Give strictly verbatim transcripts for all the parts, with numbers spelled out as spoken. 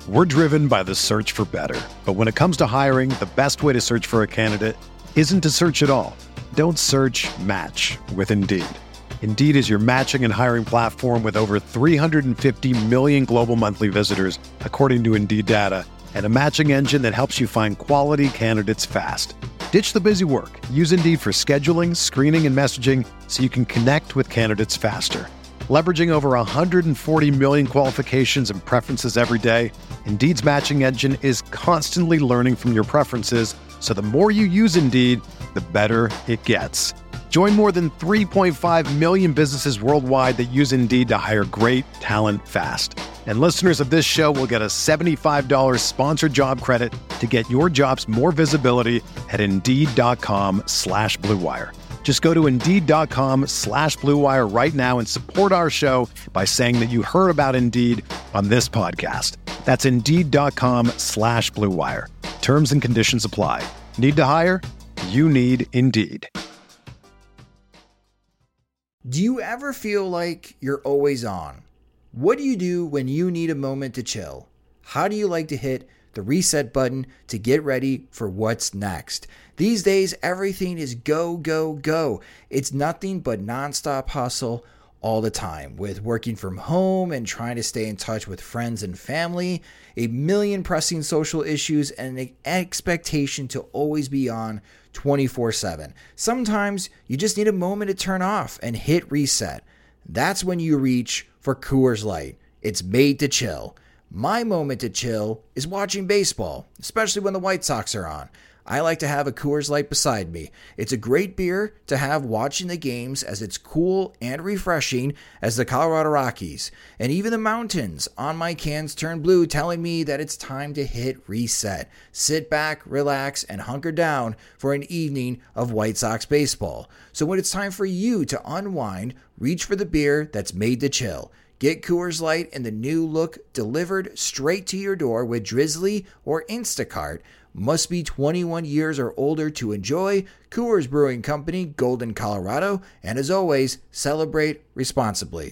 We're driven by the search for better. But when it comes to hiring, the best way to search for a candidate isn't to search at all. Don't search, match with Indeed. Indeed is your matching and hiring platform with over three hundred fifty million global monthly visitors, according to Indeed data, and a matching engine that helps you find quality candidates fast. Ditch the busy work. Use Indeed for scheduling, screening, and messaging so you can connect with candidates faster. Leveraging over one hundred forty million qualifications and preferences every day, Indeed's matching engine is constantly learning from your preferences, so the more you use Indeed, the better it gets. Join more than three point five million businesses worldwide that use Indeed to hire great talent fast. And listeners of this show will get a seventy-five dollars sponsored job credit to get your jobs more visibility at Indeed.com slash Blue Wire. Just go to Indeed.com slash Blue Wire right now and support our show by saying that you heard about Indeed on this podcast. That's Indeed.com slash Blue Wire. Terms and conditions apply. Need to hire? You need Indeed. Do you ever feel like you're always on? What do you do when you need a moment to chill? How do you like to hit the reset button to get ready for what's next? These days, everything is go, go, go. It's nothing but nonstop hustle all the time, with working from home and trying to stay in touch with friends and family, a million pressing social issues, and an expectation to always be on twenty-four seven. Sometimes you just need a moment to turn off and hit reset. That's when you reach for Coors Light. It's made to chill. My moment to chill is watching baseball, especially when the White Sox are on. I like to have a Coors Light beside me. It's a great beer to have watching the games, as it's cool and refreshing as the Colorado Rockies. And even the mountains on my cans turn blue, telling me that it's time to hit reset. Sit back, relax, and hunker down for an evening of White Sox baseball. So when it's time for you to unwind, reach for the beer that's made to chill. Get Coors Light in the new look delivered straight to your door with Drizzly or Instacart. Must be twenty-one years or older to enjoy. Coors Brewing Company, Golden, Colorado. And as always, celebrate responsibly.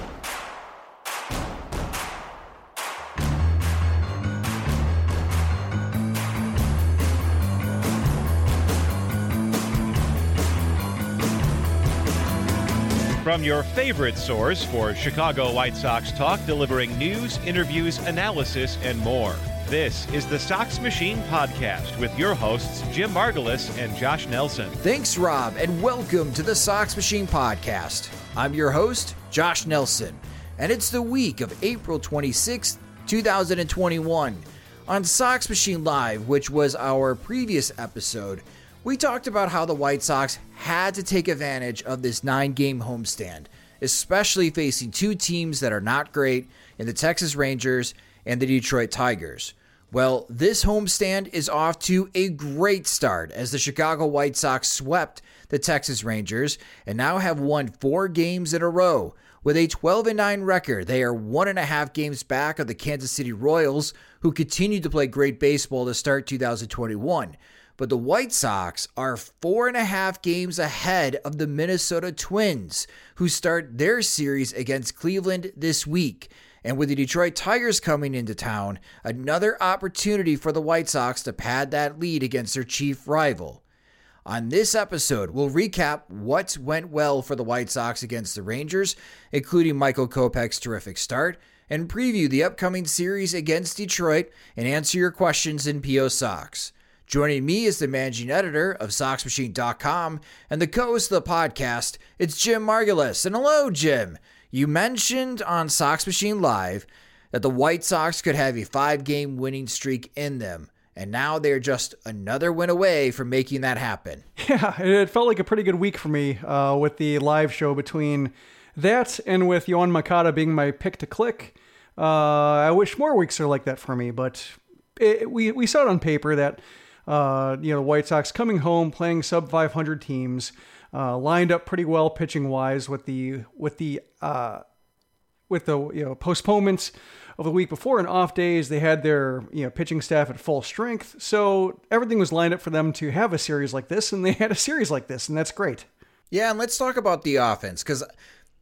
From your favorite source for Chicago White Sox talk, delivering news, interviews, analysis, and more. This is the Sox Machine Podcast with your hosts, Jim Margalus and Josh Nelson. Thanks, Rob, and welcome to the Sox Machine Podcast. I'm your host, Josh Nelson, and it's the week of April twenty-sixth, twenty twenty-one. On Sox Machine Live, which was our previous episode, we talked about how the White Sox had to take advantage of this nine-game homestand, especially facing two teams that are not great in the Texas Rangers and the Detroit Tigers. Well, this homestand is off to a great start as the Chicago White Sox swept the Texas Rangers and now have won four games in a row. With a twelve and nine record, they are one and a half games back of the Kansas City Royals, who continue to play great baseball to start two thousand twenty-one. But the White Sox are four and a half games ahead of the Minnesota Twins, who start their series against Cleveland this week. And with the Detroit Tigers coming into town, another opportunity for the White Sox to pad that lead against their chief rival. On this episode, we'll recap what went well for the White Sox against the Rangers, including Michael Kopech's terrific start, and preview the upcoming series against Detroit and answer your questions in P O Sox. Joining me is the managing editor of Sox Machine dot com and the co-host of the podcast, it's Jim Margalus. And hello, Jim. You mentioned on Sox Machine Live that the White Sox could have a five-game winning streak in them, and now they're just another win away from making that happen. Yeah, it felt like a pretty good week for me uh, with the live show between that and with Yoan Moncada being my pick to click. Uh, I wish more weeks are like that for me, but it, we, we saw it on paper that uh, you know, White Sox coming home, playing sub five hundred teams, Uh, lined up pretty well pitching wise with the with the uh, with the you know postponements of the week before and off days. They had their you know pitching staff at full strength, so everything was lined up for them to have a series like this, and they had a series like this, and that's great. Yeah, and let's talk about the offense, because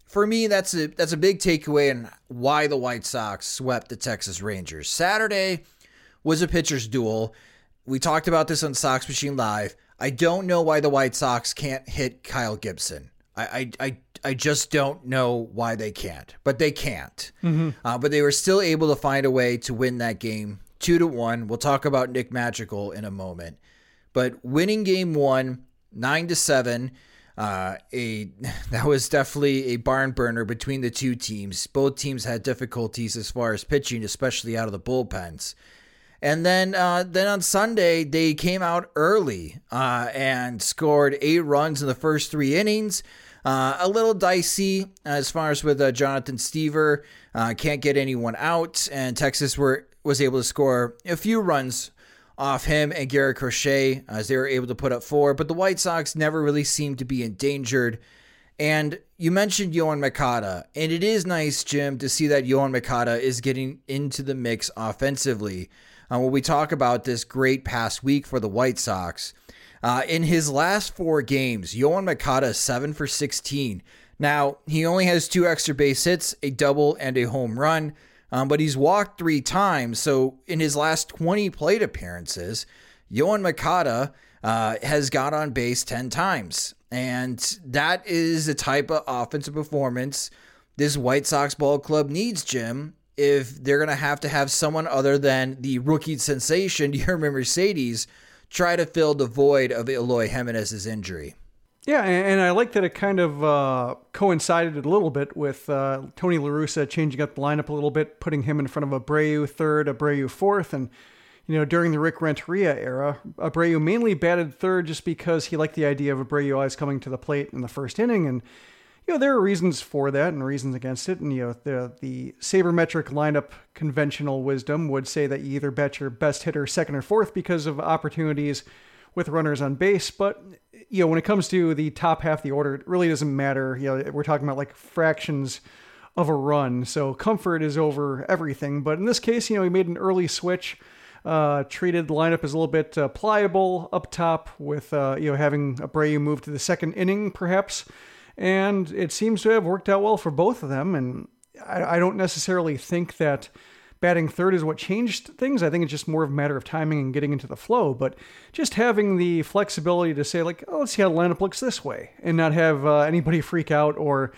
for me, that's a that's a big takeaway in why the White Sox swept the Texas Rangers. Saturday was a pitcher's duel. We talked about this on Sox Machine Live. I don't know why the White Sox can't hit Kyle Gibson. I I I, I just don't know why they can't, but they can't. Mm-hmm. Uh, but they were still able to find a way to win that game two to one. We'll talk about Nick Madrigal in a moment. But winning game one, nine to seven, uh, a that was definitely a barn burner between the two teams. Both teams had difficulties as far as pitching, especially out of the bullpens. And then uh, then on Sunday, they came out early uh, and scored eight runs in the first three innings. Uh, a little dicey as far as with uh, Jonathan Stever. Uh, can't get anyone out, and Texas were was able to score a few runs off him and Garrett Crochet as they were able to put up four. But the White Sox never really seemed to be endangered. And you mentioned Yoan Moncada, and it is nice, Jim, to see that Yoan Moncada is getting into the mix offensively. Uh, when we talk about this great past week for the White Sox, uh, in his last four games, Yoan Moncada is seven for sixteen. Now, he only has two extra base hits, a double and a home run, um, but he's walked three times. So in his last twenty plate appearances, Yoan Moncada uh, has got on base ten times. And that is the type of offensive performance this White Sox ball club needs, Jim, if they're going to have to have someone other than the rookie sensation, Yermin Mercedes, try to fill the void of Eloy Jimenez's injury. Yeah, and I like that it kind of uh, coincided a little bit with uh, Tony La Russa changing up the lineup a little bit, putting him in front of Abreu third, Abreu fourth, and you know, during the Rick Renteria era, Abreu mainly batted third just because he liked the idea of Abreu always coming to the plate in the first inning, and you know, there are reasons for that and reasons against it. And, you know, the, the sabermetric lineup conventional wisdom would say that you either bet your best hitter second or fourth because of opportunities with runners on base. But, you know, when it comes to the top half of the order, it really doesn't matter. You know, we're talking about like fractions of a run. So comfort is over everything. But in this case, you know, he made an early switch, uh, treated the lineup as a little bit uh, pliable up top with, uh, you know, having Abreu move to the second inning, perhaps. And it seems to have worked out well for both of them. And I, I don't necessarily think that batting third is what changed things. I think it's just more of a matter of timing and getting into the flow. But just having the flexibility to say, like, oh, let's see how the lineup looks this way, and not have uh, anybody freak out or,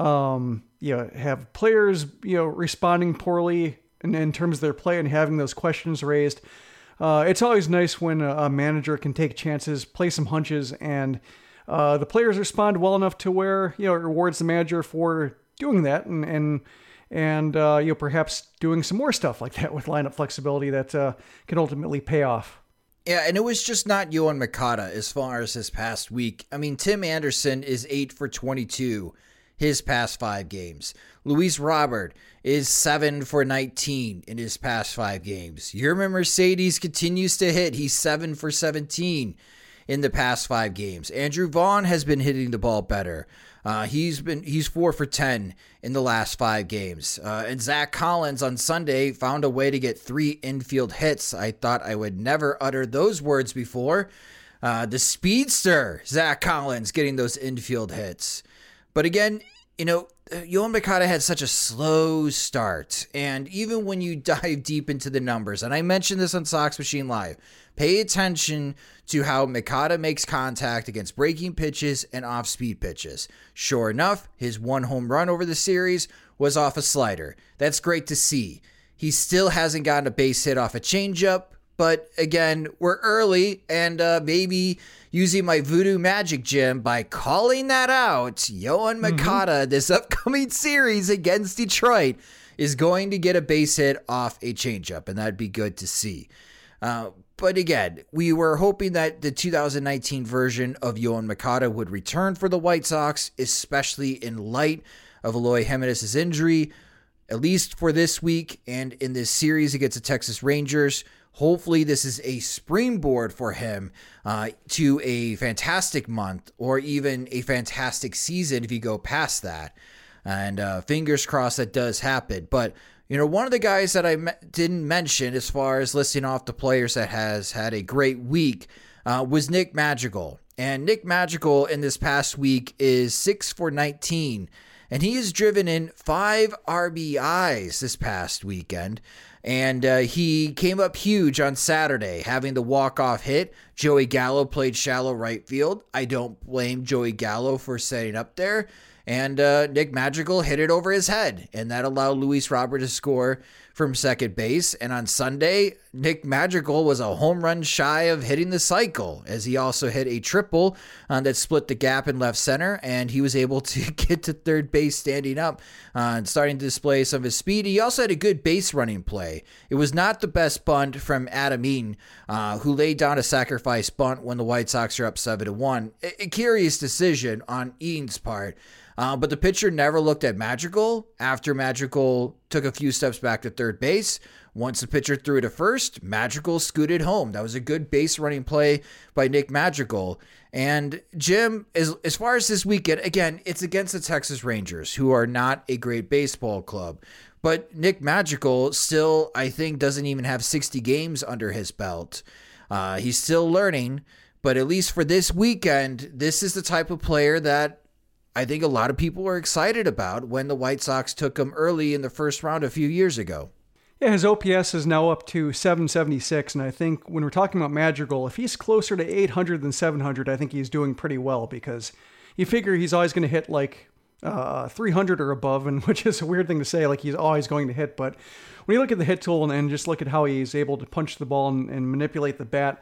um, you know, have players, you know, responding poorly in, in terms of their play and having those questions raised. Uh, it's always nice when a, a manager can take chances, play some hunches, and Uh, the players respond well enough to where, you know, it rewards the manager for doing that and, and, and uh, you know, perhaps doing some more stuff like that with lineup flexibility that uh, can ultimately pay off. Yeah, and it was just not Yoan Moncada as far as this past week. I mean, Tim Anderson is eight for twenty-two his past five games. Luis Robert is seven for nineteen in his past five games. Yermin Mercedes continues to hit. He's seven for seventeen. In the past five games. Andrew Vaughn has been hitting the ball better. Uh, he's been he's four for ten in the last five games. Uh, and Zach Collins on Sunday found a way to get three infield hits. I thought I would never utter those words before. Uh, the speedster, Zach Collins, getting those infield hits. But again, you know, Yoan Moncada had such a slow start. And even when you dive deep into the numbers, and I mentioned this on Sox Machine Live, pay attention to how Moncada makes contact against breaking pitches and off-speed pitches. Sure enough, his one home run over the series was off a slider. That's great to see. He still hasn't gotten a base hit off a changeup, but again, we're early, and uh, maybe using my voodoo magic, Jim, by calling that out, Yoan Moncada, mm-hmm. this upcoming series against Detroit, is going to get a base hit off a changeup, and that'd be good to see. Uh, but again, we were hoping that the two thousand nineteen version of Yoan Moncada would return for the White Sox, especially in light of Eloy Jimenez's injury, at least for this week and in this series against the Texas Rangers. Hopefully this is a springboard for him uh, to a fantastic month or even a fantastic season if you go past that. And uh, fingers crossed that does happen. But, you know, one of the guys that I me- didn't mention as far as listing off the players that has had a great week uh, was Nick Madrigal. And Nick Madrigal in this past week is six for nineteen and he has driven in five R B Is this past weekend. And uh, he came up huge on Saturday, having the walk-off hit. Joey Gallo played shallow right field. I don't blame Joey Gallo for setting up there. And uh, Nick Madrigal hit it over his head, and that allowed Luis Robert to score from second base. And on Sunday, Nick Madrigal was a home run shy of hitting the cycle, as he also hit a triple uh, that split the gap in left center, and he was able to get to third base standing up uh, and starting to display some of his speed. He also had a good base running play. It was not the best bunt from Adam Eaton, uh, who laid down a sacrifice bunt when the White Sox are up seven to one. A, a curious decision on Eaton's part. Uh, but the pitcher never looked at Madrigal after Madrigal took a few steps back to third base. Once the pitcher threw it to first, Madrigal scooted home. That was a good base running play by Nick Madrigal. And Jim, as, as far as this weekend, again, it's against the Texas Rangers, who are not a great baseball club. But Nick Madrigal still, I think, doesn't even have sixty games under his belt. Uh, he's still learning, but at least for this weekend, this is the type of player that I think a lot of people were excited about when the White Sox took him early in the first round a few years ago. Yeah, his O P S is now up to seven seventy-six, and I think when we're talking about Madrigal, if he's closer to eight hundred than seven hundred, I think he's doing pretty well, because you figure he's always going to hit like uh, three hundred or above, and which is a weird thing to say, like he's always going to hit. But when you look at the hit tool and, and just look at how he's able to punch the ball and, and manipulate the bat,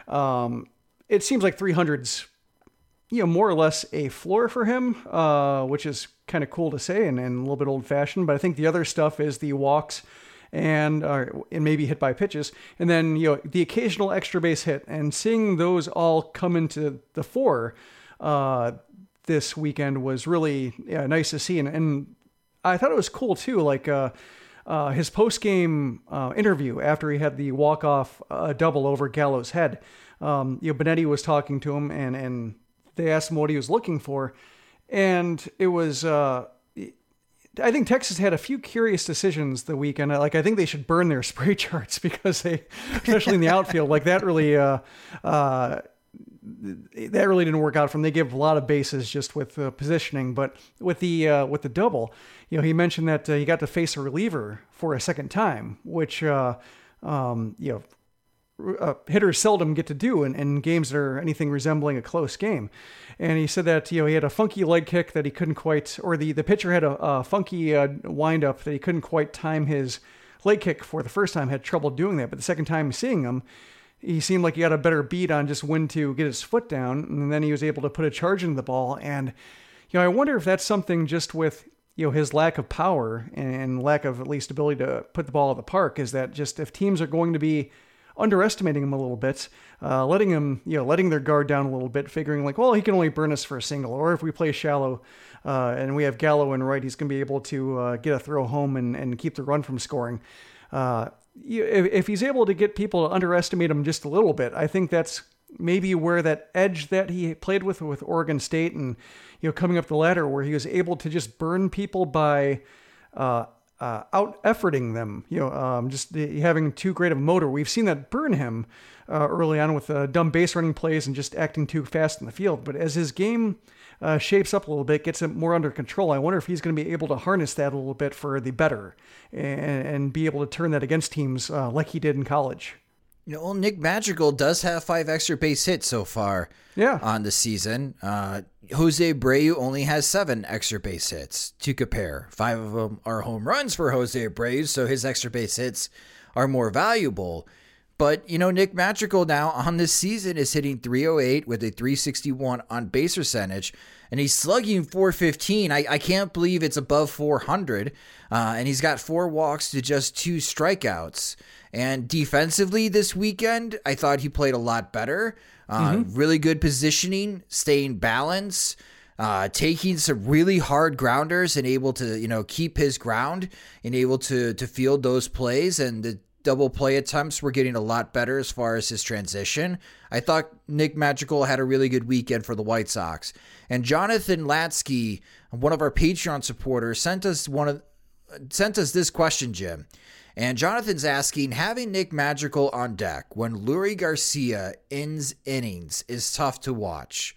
um, it seems like three hundred's you know, more or less a floor for him, uh, which is kind of cool to say and, and a little bit old fashioned. But I think the other stuff is the walks and, uh, and maybe hit by pitches. And then, you know, the occasional extra base hit, and seeing those all come into the fore, uh, this weekend was really yeah, nice to see. And, and I thought it was cool too. Like, uh, uh, his post game, uh, interview after he had the walk off, uh, double over Gallo's head. Um, you know, Benetti was talking to him, and, and, they asked him what he was looking for, and it was, uh, I think Texas had a few curious decisions the weekend. Like, I think they should burn their spray charts, because they, especially in the outfield, like that really, uh, uh, that really didn't work out for them. They gave a lot of bases just with uh, positioning, but with the, uh, with the double, you know, he mentioned that uh, he got to face a reliever for a second time, which, uh, um, you know, Uh, hitters seldom get to do in, in games that are anything resembling a close game. And he said that, you know, he had a funky leg kick that he couldn't quite, or the, the pitcher had a, a funky uh, windup that he couldn't quite time his leg kick for the first time, had trouble doing that. But the second time seeing him, he seemed like he got a better beat on just when to get his foot down. And then he was able to put a charge into the ball. And, you know, I wonder if that's something just with, you know, his lack of power and lack of at least ability to put the ball at the park, is that just if teams are going to be underestimating him a little bit, uh, letting him, you know, letting their guard down a little bit, figuring like, well, he can only burn us for a single, or if we play shallow uh, and we have Gallo in right, he's going to be able to uh, get a throw home and, and keep the run from scoring. Uh, if, if he's able to get people to underestimate him just a little bit, I think that's maybe where that edge that he played with with Oregon State and, you know, coming up the ladder, where he was able to just burn people by uh, Uh, out efforting them, you know, um, just the, having too great of a motor. We've seen that burn him uh, early on with uh, dumb base running plays and just acting too fast in the field. But as his game uh, shapes up a little bit, gets it more under control, I wonder if he's going to be able to harness that a little bit for the better and, and be able to turn that against teams uh, like he did in college. You know, well, Nick Madrigal does have five extra base hits so far yeah. on the season. Uh, Jose Abreu only has seven extra base hits to compare. Five of them are home runs for Jose Abreu, so his extra base hits are more valuable. But, you know, Nick Madrigal now on this season is hitting three oh eight with a three sixty-one on base percentage, and he's slugging four fifteen. I, I can't believe it's above four hundred, uh, and he's got four walks to just two strikeouts. And defensively this weekend, I thought he played a lot better. Uh, mm-hmm. Really good positioning, staying balanced, uh, taking some really hard grounders and able to, you know, keep his ground and able to to field those plays. And the double play attempts were getting a lot better as far as his transition. I thought Nick Madrigal had a really good weekend for the White Sox. And Jonathan Latsky, one of our Patreon supporters, sent us one of sent us this question, Jim. And Jonathan's asking, having Nick Madrigal on deck when Lurie Garcia ends innings is tough to watch.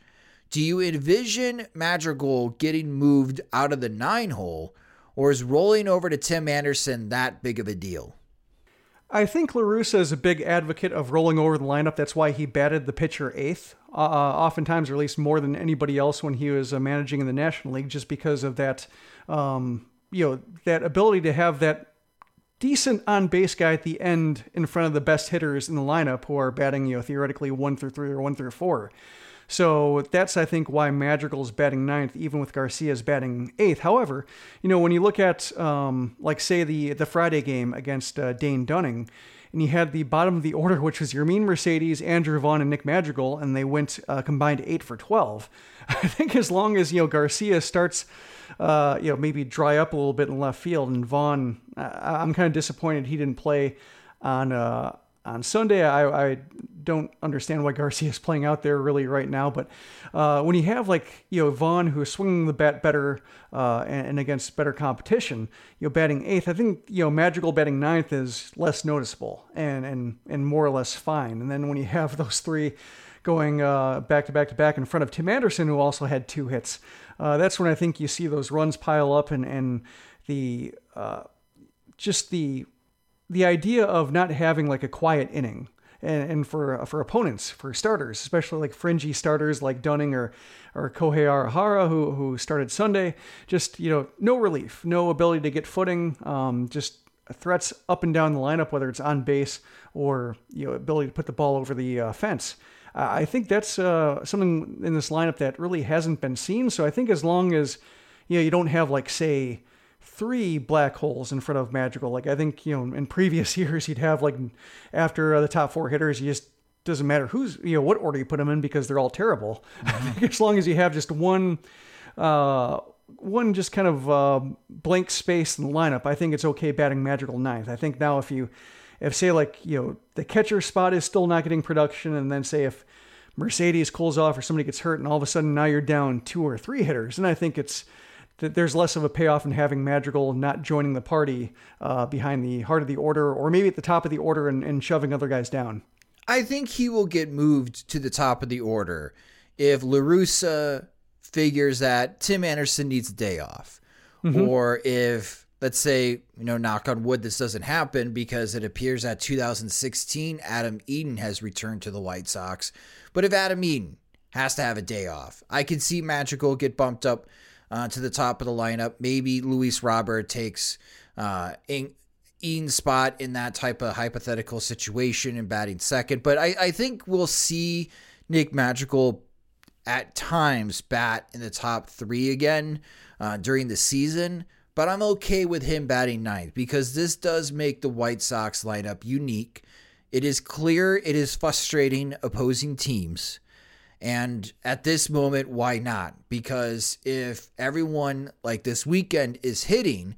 Do you envision Madrigal getting moved out of the nine hole, or is rolling over to Tim Anderson that big of a deal? I think La Russa is a big advocate of rolling over the lineup. That's why he batted the pitcher eighth, uh, oftentimes, or at least more than anybody else when he was uh, managing in the National League, just because of that, um, you know, that ability to have that decent on-base guy at the end in front of the best hitters in the lineup who are batting, you know, theoretically one through three or one through four. So that's, I think, why Madrigal's batting ninth, even with Garcia's batting eighth. However, you know, when you look at, um, like, say, the the Friday game against uh, Dane Dunning, and you had the bottom of the order, which was Yermin Mercedes, Andrew Vaughn, and Nick Madrigal, and they went uh, combined eight for twelve. I think as long as, you know, Garcia starts, uh, you know, maybe dry up a little bit in left field, and Vaughn, I, I'm kind of disappointed he didn't play on uh, on Sunday. I, I don't understand why Garcia is playing out there really right now, but uh, when you have, like, you know, Vaughn, who's swinging the bat better uh, and, and against better competition, you know, batting eighth, I think, you know, Madrigal batting ninth is less noticeable and and and more or less fine. And then when you have those three going uh, back to back to back in front of Tim Anderson, who also had two hits, uh, that's when I think you see those runs pile up, and and the uh, just the the idea of not having like a quiet inning. And, and for for opponents, for starters, especially like fringy starters like Dunning or or Kohei Arihara, who who started Sunday, just, you know, no relief, no ability to get footing, um, just threats up and down the lineup, whether it's on base or, you know, ability to put the ball over the uh, fence. Uh, I think that's uh, something in this lineup that really hasn't been seen. So I think as long as, you know, you don't have, like, say, three black holes in front of Madrigal. Like, I think, you know, in previous years, he'd have, like, after uh, the top four hitters, you just doesn't matter who's, you know, what order you put them in, because they're all terrible. Mm-hmm. I think as long as you have just one, uh, one just kind of uh, blank space in the lineup, I think it's okay batting Madrigal ninth. I think now if you, if say like, you know, the catcher spot is still not getting production, and then say if Mercedes cools off or somebody gets hurt, and all of a sudden now you're down two or three hitters, and I think it's, that there's less of a payoff in having Madrigal not joining the party uh, behind the heart of the order, or maybe at the top of the order and, and shoving other guys down. I think he will get moved to the top of the order if La Russa figures that Tim Anderson needs a day off. Mm-hmm. Or if, let's say, you know, knock on wood, this doesn't happen, because it appears that two thousand sixteen Adam Eaton has returned to the White Sox. But if Adam Eaton has to have a day off, I could see Madrigal get bumped up Uh, to the top of the lineup. Maybe Luis Robert takes uh, Ian's spot in that type of hypothetical situation and batting second. But I, I think we'll see Nick Madrigal at times bat in the top three again uh, during the season. But I'm okay with him batting ninth, because this does make the White Sox lineup unique. It is clear it is frustrating opposing teams. And at this moment, why not? Because if everyone, like this weekend, is hitting,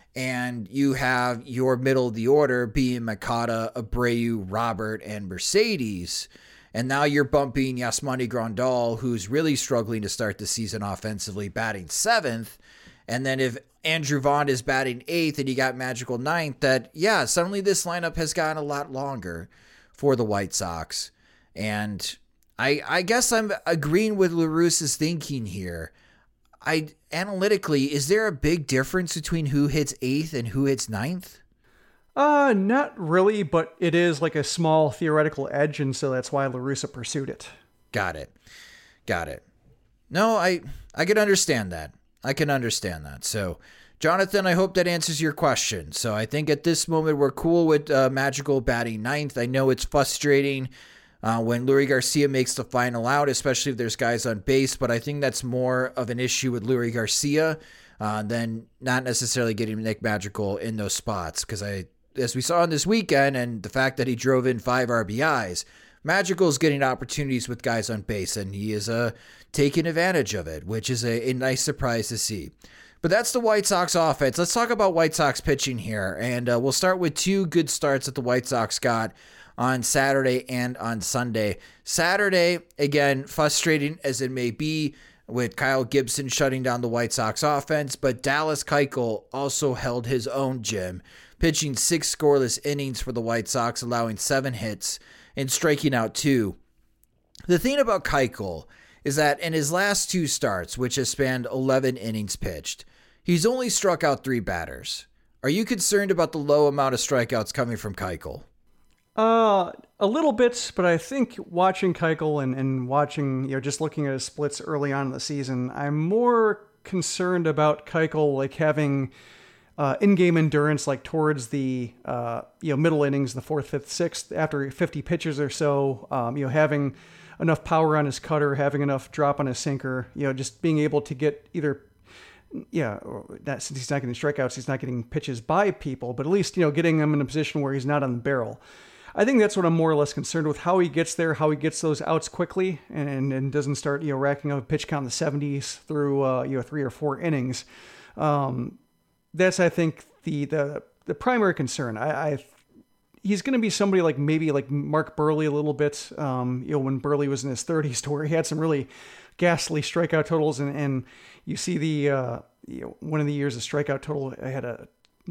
and you have your middle of the order being Makata, Abreu, Robert, and Mercedes, and now you're bumping Yasmani Grandal, who's really struggling to start the season offensively, batting seventh, and then if Andrew Vaughn is batting eighth and you got Madrigal ninth, that, yeah, suddenly this lineup has gotten a lot longer for the White Sox. And I I guess I'm agreeing with La Russa's thinking here. I analytically, is there a big difference between who hits eighth and who hits ninth? Uh, not really, but it is like a small theoretical edge, and so that's why La Russa pursued it. Got it. Got it. No, I I can understand that. I can understand that. So, Jonathan, I hope that answers your question. So I think at this moment we're cool with uh, Madrigal batting ninth. I know it's frustrating Uh, when Leury Garcia makes the final out, especially if there's guys on base. But I think that's more of an issue with Leury Garcia uh, than not necessarily getting Nick Madrigal in those spots. Because I, as we saw on this weekend, and the fact that he drove in five R B Is, Madrigal's getting opportunities with guys on base, and he is uh, taking advantage of it, which is a, a nice surprise to see. But that's the White Sox offense. Let's talk about White Sox pitching here. And uh, we'll start with two good starts that the White Sox got on Saturday and on Sunday. Saturday, again, frustrating as it may be, with Kyle Gibson shutting down the White Sox offense, but Dallas Keuchel also held his own, Jim, pitching six scoreless innings for the White Sox, allowing seven hits and striking out two. The thing about Keuchel is that in his last two starts, which has spanned eleven innings pitched, he's only struck out three batters. Are you concerned about the low amount of strikeouts coming from Keuchel? Uh, a little bit, but I think watching Keuchel and, and watching, you know, just looking at his splits early on in the season, I'm more concerned about Keuchel, like having uh, in-game endurance, like towards the, uh, you know, middle innings, the fourth, fifth, sixth, after fifty pitches or so, um, you know, having enough power on his cutter, having enough drop on his sinker, you know, just being able to get either, yeah, that, since he's not getting strikeouts, he's not getting pitches by people, but at least, you know, getting him in a position where he's not on the barrel. I think that's what I'm more or less concerned with, how he gets there, how he gets those outs quickly and, and doesn't start, you know, racking up a pitch count in the seventies through, uh, you know, three or four innings. Um, that's, I think, the, the, the primary concern. I, I he's going to be somebody like maybe like Mark Buehrle a little bit, um, you know, when Buehrle was in his thirties, to where he had some really ghastly strikeout totals. And, and you see the, uh, you know, one of the years, the strikeout total, I had a,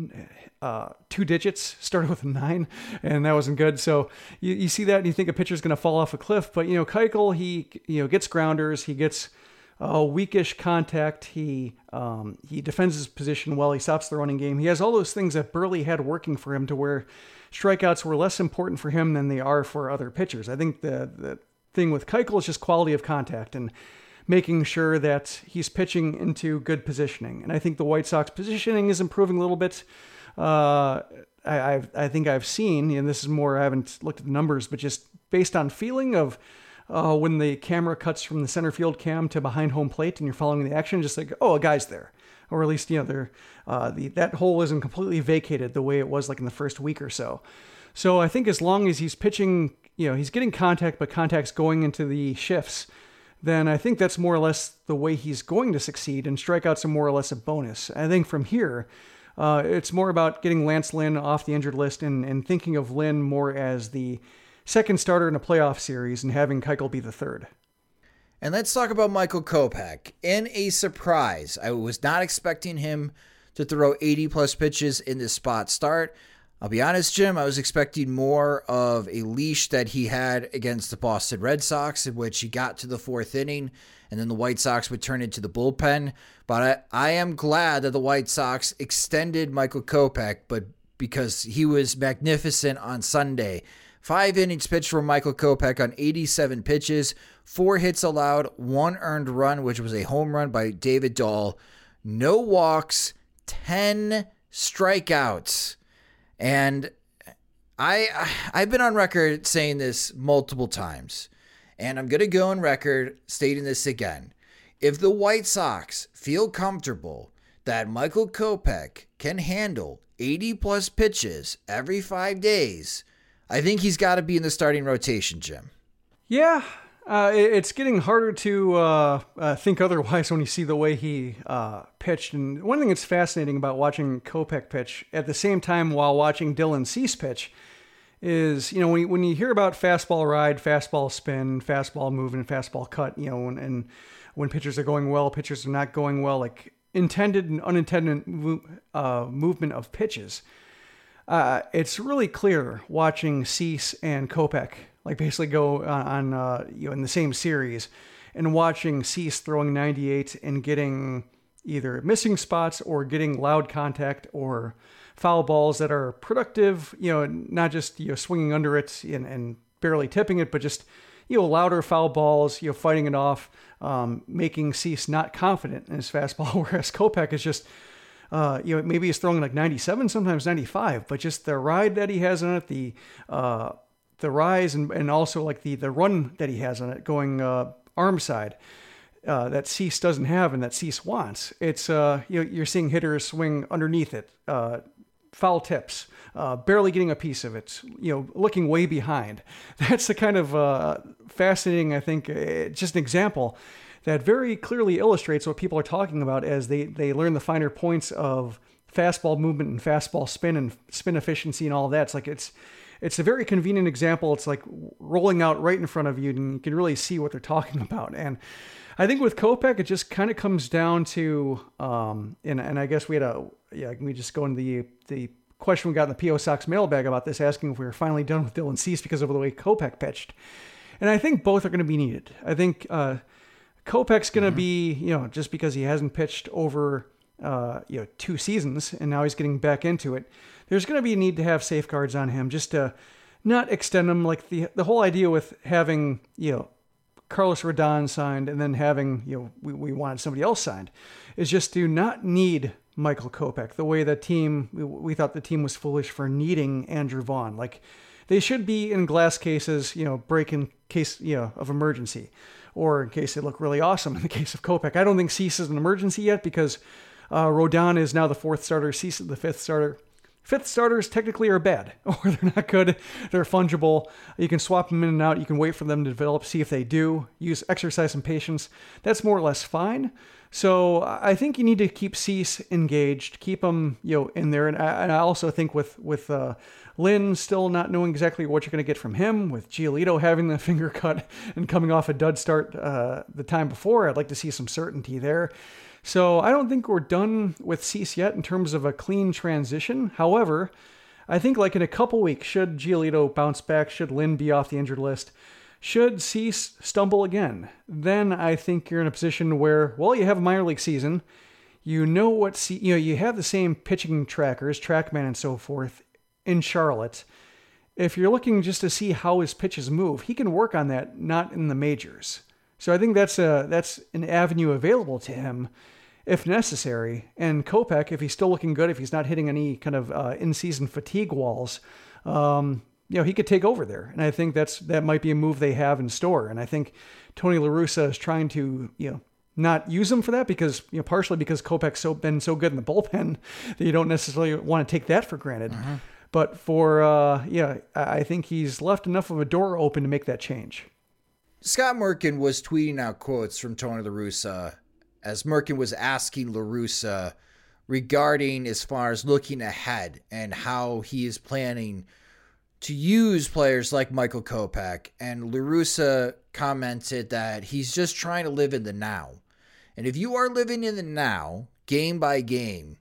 uh, two digits, started with a nine, and that wasn't good. So you, you see that and you think a pitcher's going to fall off a cliff, but, you know, Keuchel, he, you know, gets grounders, he gets uh, weakish contact, he, um, he defends his position well, he stops the running game. He has all those things that Buehrle had working for him, to where strikeouts were less important for him than they are for other pitchers. I think the, the thing with Keuchel is just quality of contact and making sure that he's pitching into good positioning. And I think the White Sox positioning is improving a little bit. Uh, I, I've, I think I've seen, and this is more, I haven't looked at the numbers, but just based on feeling of uh, when the camera cuts from the center field cam to behind home plate and you're following the action, just like, oh, a guy's there. Or at least, you know, they're, uh, the, that hole isn't completely vacated the way it was like in the first week or so. So I think as long as he's pitching, you know, he's getting contact, but contact's going into the shifts, then I think that's more or less the way he's going to succeed, and strikeouts are more or less a bonus. I think from here, uh, it's more about getting Lance Lynn off the injured list and, and thinking of Lynn more as the second starter in a playoff series and having Keuchel be the third. And let's talk about Michael Kopech. In a surprise, I was not expecting him to throw eighty plus pitches in this spot start. I'll be honest, Jim, I was expecting more of a leash that he had against the Boston Red Sox, in which he got to the fourth inning and then the White Sox would turn into the bullpen. But I, I am glad that the White Sox extended Michael Kopech, but because he was magnificent on Sunday. Five innings pitched for Michael Kopech on eighty-seven pitches, four hits allowed, one earned run, which was a home run by David Dahl, no walks, ten strikeouts. And I, I've been on record saying this multiple times, and I'm going to go on record stating this again. If the White Sox feel comfortable that Michael Kopech can handle eighty plus pitches every five days, I think he's got to be in the starting rotation, Jim. Yeah, uh, it's getting harder to uh, uh, think otherwise when you see the way he uh, pitched. And one thing that's fascinating about watching Kopech pitch at the same time while watching Dylan Cease pitch is, you know, when you, when you hear about fastball ride, fastball spin, fastball movement, fastball cut, you know, and, and when pitchers are going well, pitchers are not going well, like intended and unintended uh, movement of pitches. Uh, it's really clear watching Cease and Kopech like basically go on, on uh, you know, in the same series, and watching Cease throwing ninety-eight and getting either missing spots or getting loud contact or foul balls that are productive, you know, not just, you know, swinging under it and, and barely tipping it, but just, you know, louder foul balls, you know, fighting it off, um, making Cease not confident in his fastball, whereas Kopech is just, Uh, you know, maybe he's throwing like ninety-seven, sometimes ninety-five, but just the ride that he has on it, the uh, the rise, and, and also like the the run that he has on it, going uh, arm side, uh, that Cease doesn't have and that Cease wants. It's uh, you know, you're seeing hitters swing underneath it, uh, foul tips, uh, barely getting a piece of it, you know, looking way behind. That's the kind of uh, fascinating, I think, uh, just an example that very clearly illustrates what people are talking about as they, they learn the finer points of fastball movement and fastball spin and spin efficiency and all of that. It's like, it's, it's a very convenient example. It's like rolling out right in front of you and you can really see what they're talking about. And I think with Kopech, it just kind of comes down to, um, and, and I guess we had a, yeah, we just go into the, the question we got in the P O Sox mailbag about this, asking if we were finally done with Dylan Cease because of the way Kopech pitched. And I think both are going to be needed. I think, uh, Kopech's going to Mm-hmm. be, you know, just because he hasn't pitched over, uh, you know, two seasons and now he's getting back into it, there's going to be a need to have safeguards on him just to not extend him. Like the the whole idea with having, you know, Carlos Rodon signed and then having, you know, we, we wanted somebody else signed is just to not need Michael Kopech the way the team, we, we thought the team was foolish for needing Andrew Vaughn. Like they should be in glass cases, you know, break in case, you know, of emergency or in case they look really awesome in the case of Kopech. I don't think Cease is an emergency yet because uh, Rodon is now the fourth starter, Cease is the fifth starter. Fifth starters technically are bad, or they're not good. They're fungible. You can swap them in and out. You can wait for them to develop, see if they do. Use exercise and patience. That's more or less fine. So I think you need to keep Cease engaged, keep him, you know, in there. And I, and I also think with with uh, Lynn still not knowing exactly what you're going to get from him, with Giolito having the finger cut and coming off a dud start uh, the time before, I'd like to see some certainty there. So I don't think we're done with Cease yet in terms of a clean transition. However, I think like in a couple weeks, should Giolito bounce back, should Lynn be off the injured list, should Cease stumble again, then I think you're in a position where, well, you have a minor league season. You know what, C- you know, you have the same pitching trackers, TrackMan and so forth in Charlotte. If you're looking just to see how his pitches move, he can work on that, not in the majors. So I think that's a that's an avenue available to him if necessary. And Kopech, if he's still looking good, if he's not hitting any kind of uh, in-season fatigue walls, um, you know, he could take over there. And I think that's that might be a move they have in store. And I think Tony La Russa is trying to, you know, not use him for that because, you know, partially because Kopech's so been so good in the bullpen that you don't necessarily want to take that for granted. Mm-hmm. But for, uh, yeah, I think he's left enough of a door open to make that change. Scott Merkin was tweeting out quotes from Tony La Russa as Merkin was asking La Russa regarding as far as looking ahead and how he is planning to use players like Michael Kopech. And La Russa commented that he's just trying to live in the now. And if you are living in the now, game by game,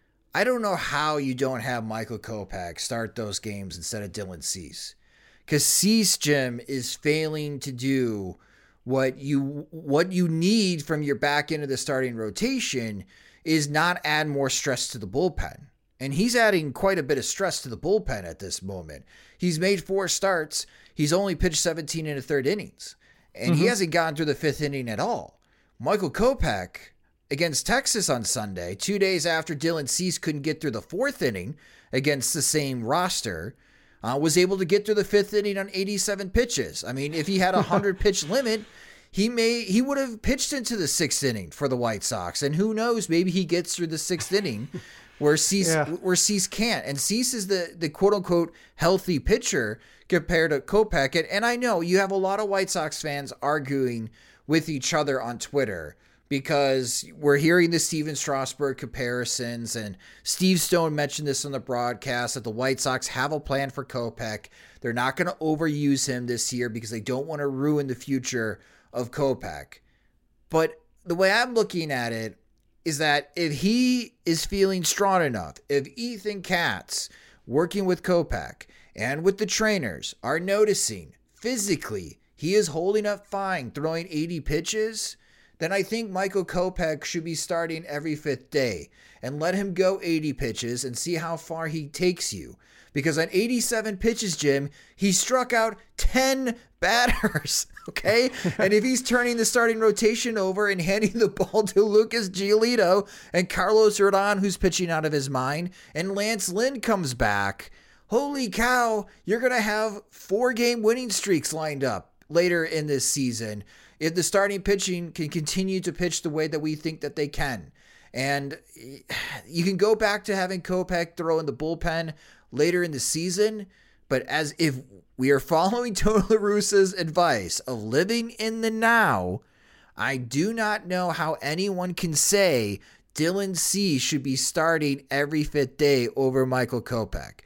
I don't know how you don't have Michael Kopech start those games instead of Dylan Cease. Because Cease, Jim, is failing to do what you what you need from your back end of the starting rotation is not add more stress to the bullpen. And he's adding quite a bit of stress to the bullpen at this moment. He's made four starts. He's only pitched seventeen and a third innings. And mm-hmm. he hasn't gotten through the fifth inning at all. Michael Kopech against Texas on Sunday, two days after Dylan Cease couldn't get through the fourth inning against the same roster, Uh, was able to get through the fifth inning on eighty-seven pitches. I mean, if he had a hundred pitch limit, he may he would have pitched into the sixth inning for the White Sox. And who knows, maybe he gets through the sixth inning where Cease yeah. where Cease can't. And Cease is the the quote unquote healthy pitcher compared to Kopech. And, and I know you have a lot of White Sox fans arguing with each other on Twitter, because we're hearing the Steven Strasburg comparisons, and Steve Stone mentioned this on the broadcast that the White Sox have a plan for Kopech. They're not going to overuse him this year because they don't want to ruin the future of Kopech. But the way I'm looking at it is that if he is feeling strong enough, if Ethan Katz, working with Kopech and with the trainers, are noticing physically he is holding up fine, throwing eighty pitches, then I think Michael Kopech should be starting every fifth day and let him go eighty pitches and see how far he takes you. Because on eighty-seven pitches, Jim, he struck out ten batters, okay? And if he's turning the starting rotation over and handing the ball to Lucas Giolito and Carlos Rodon, who's pitching out of his mind, and Lance Lynn comes back, holy cow, you're going to have four-game winning streaks lined up later in this season if the starting pitching can continue to pitch the way that we think that they can. And you can go back to having Kopech throw in the bullpen later in the season, but as if we are following Tony La Russa's advice of living in the now, I do not know how anyone can say Dylan Cease should be starting every fifth day over Michael Kopech.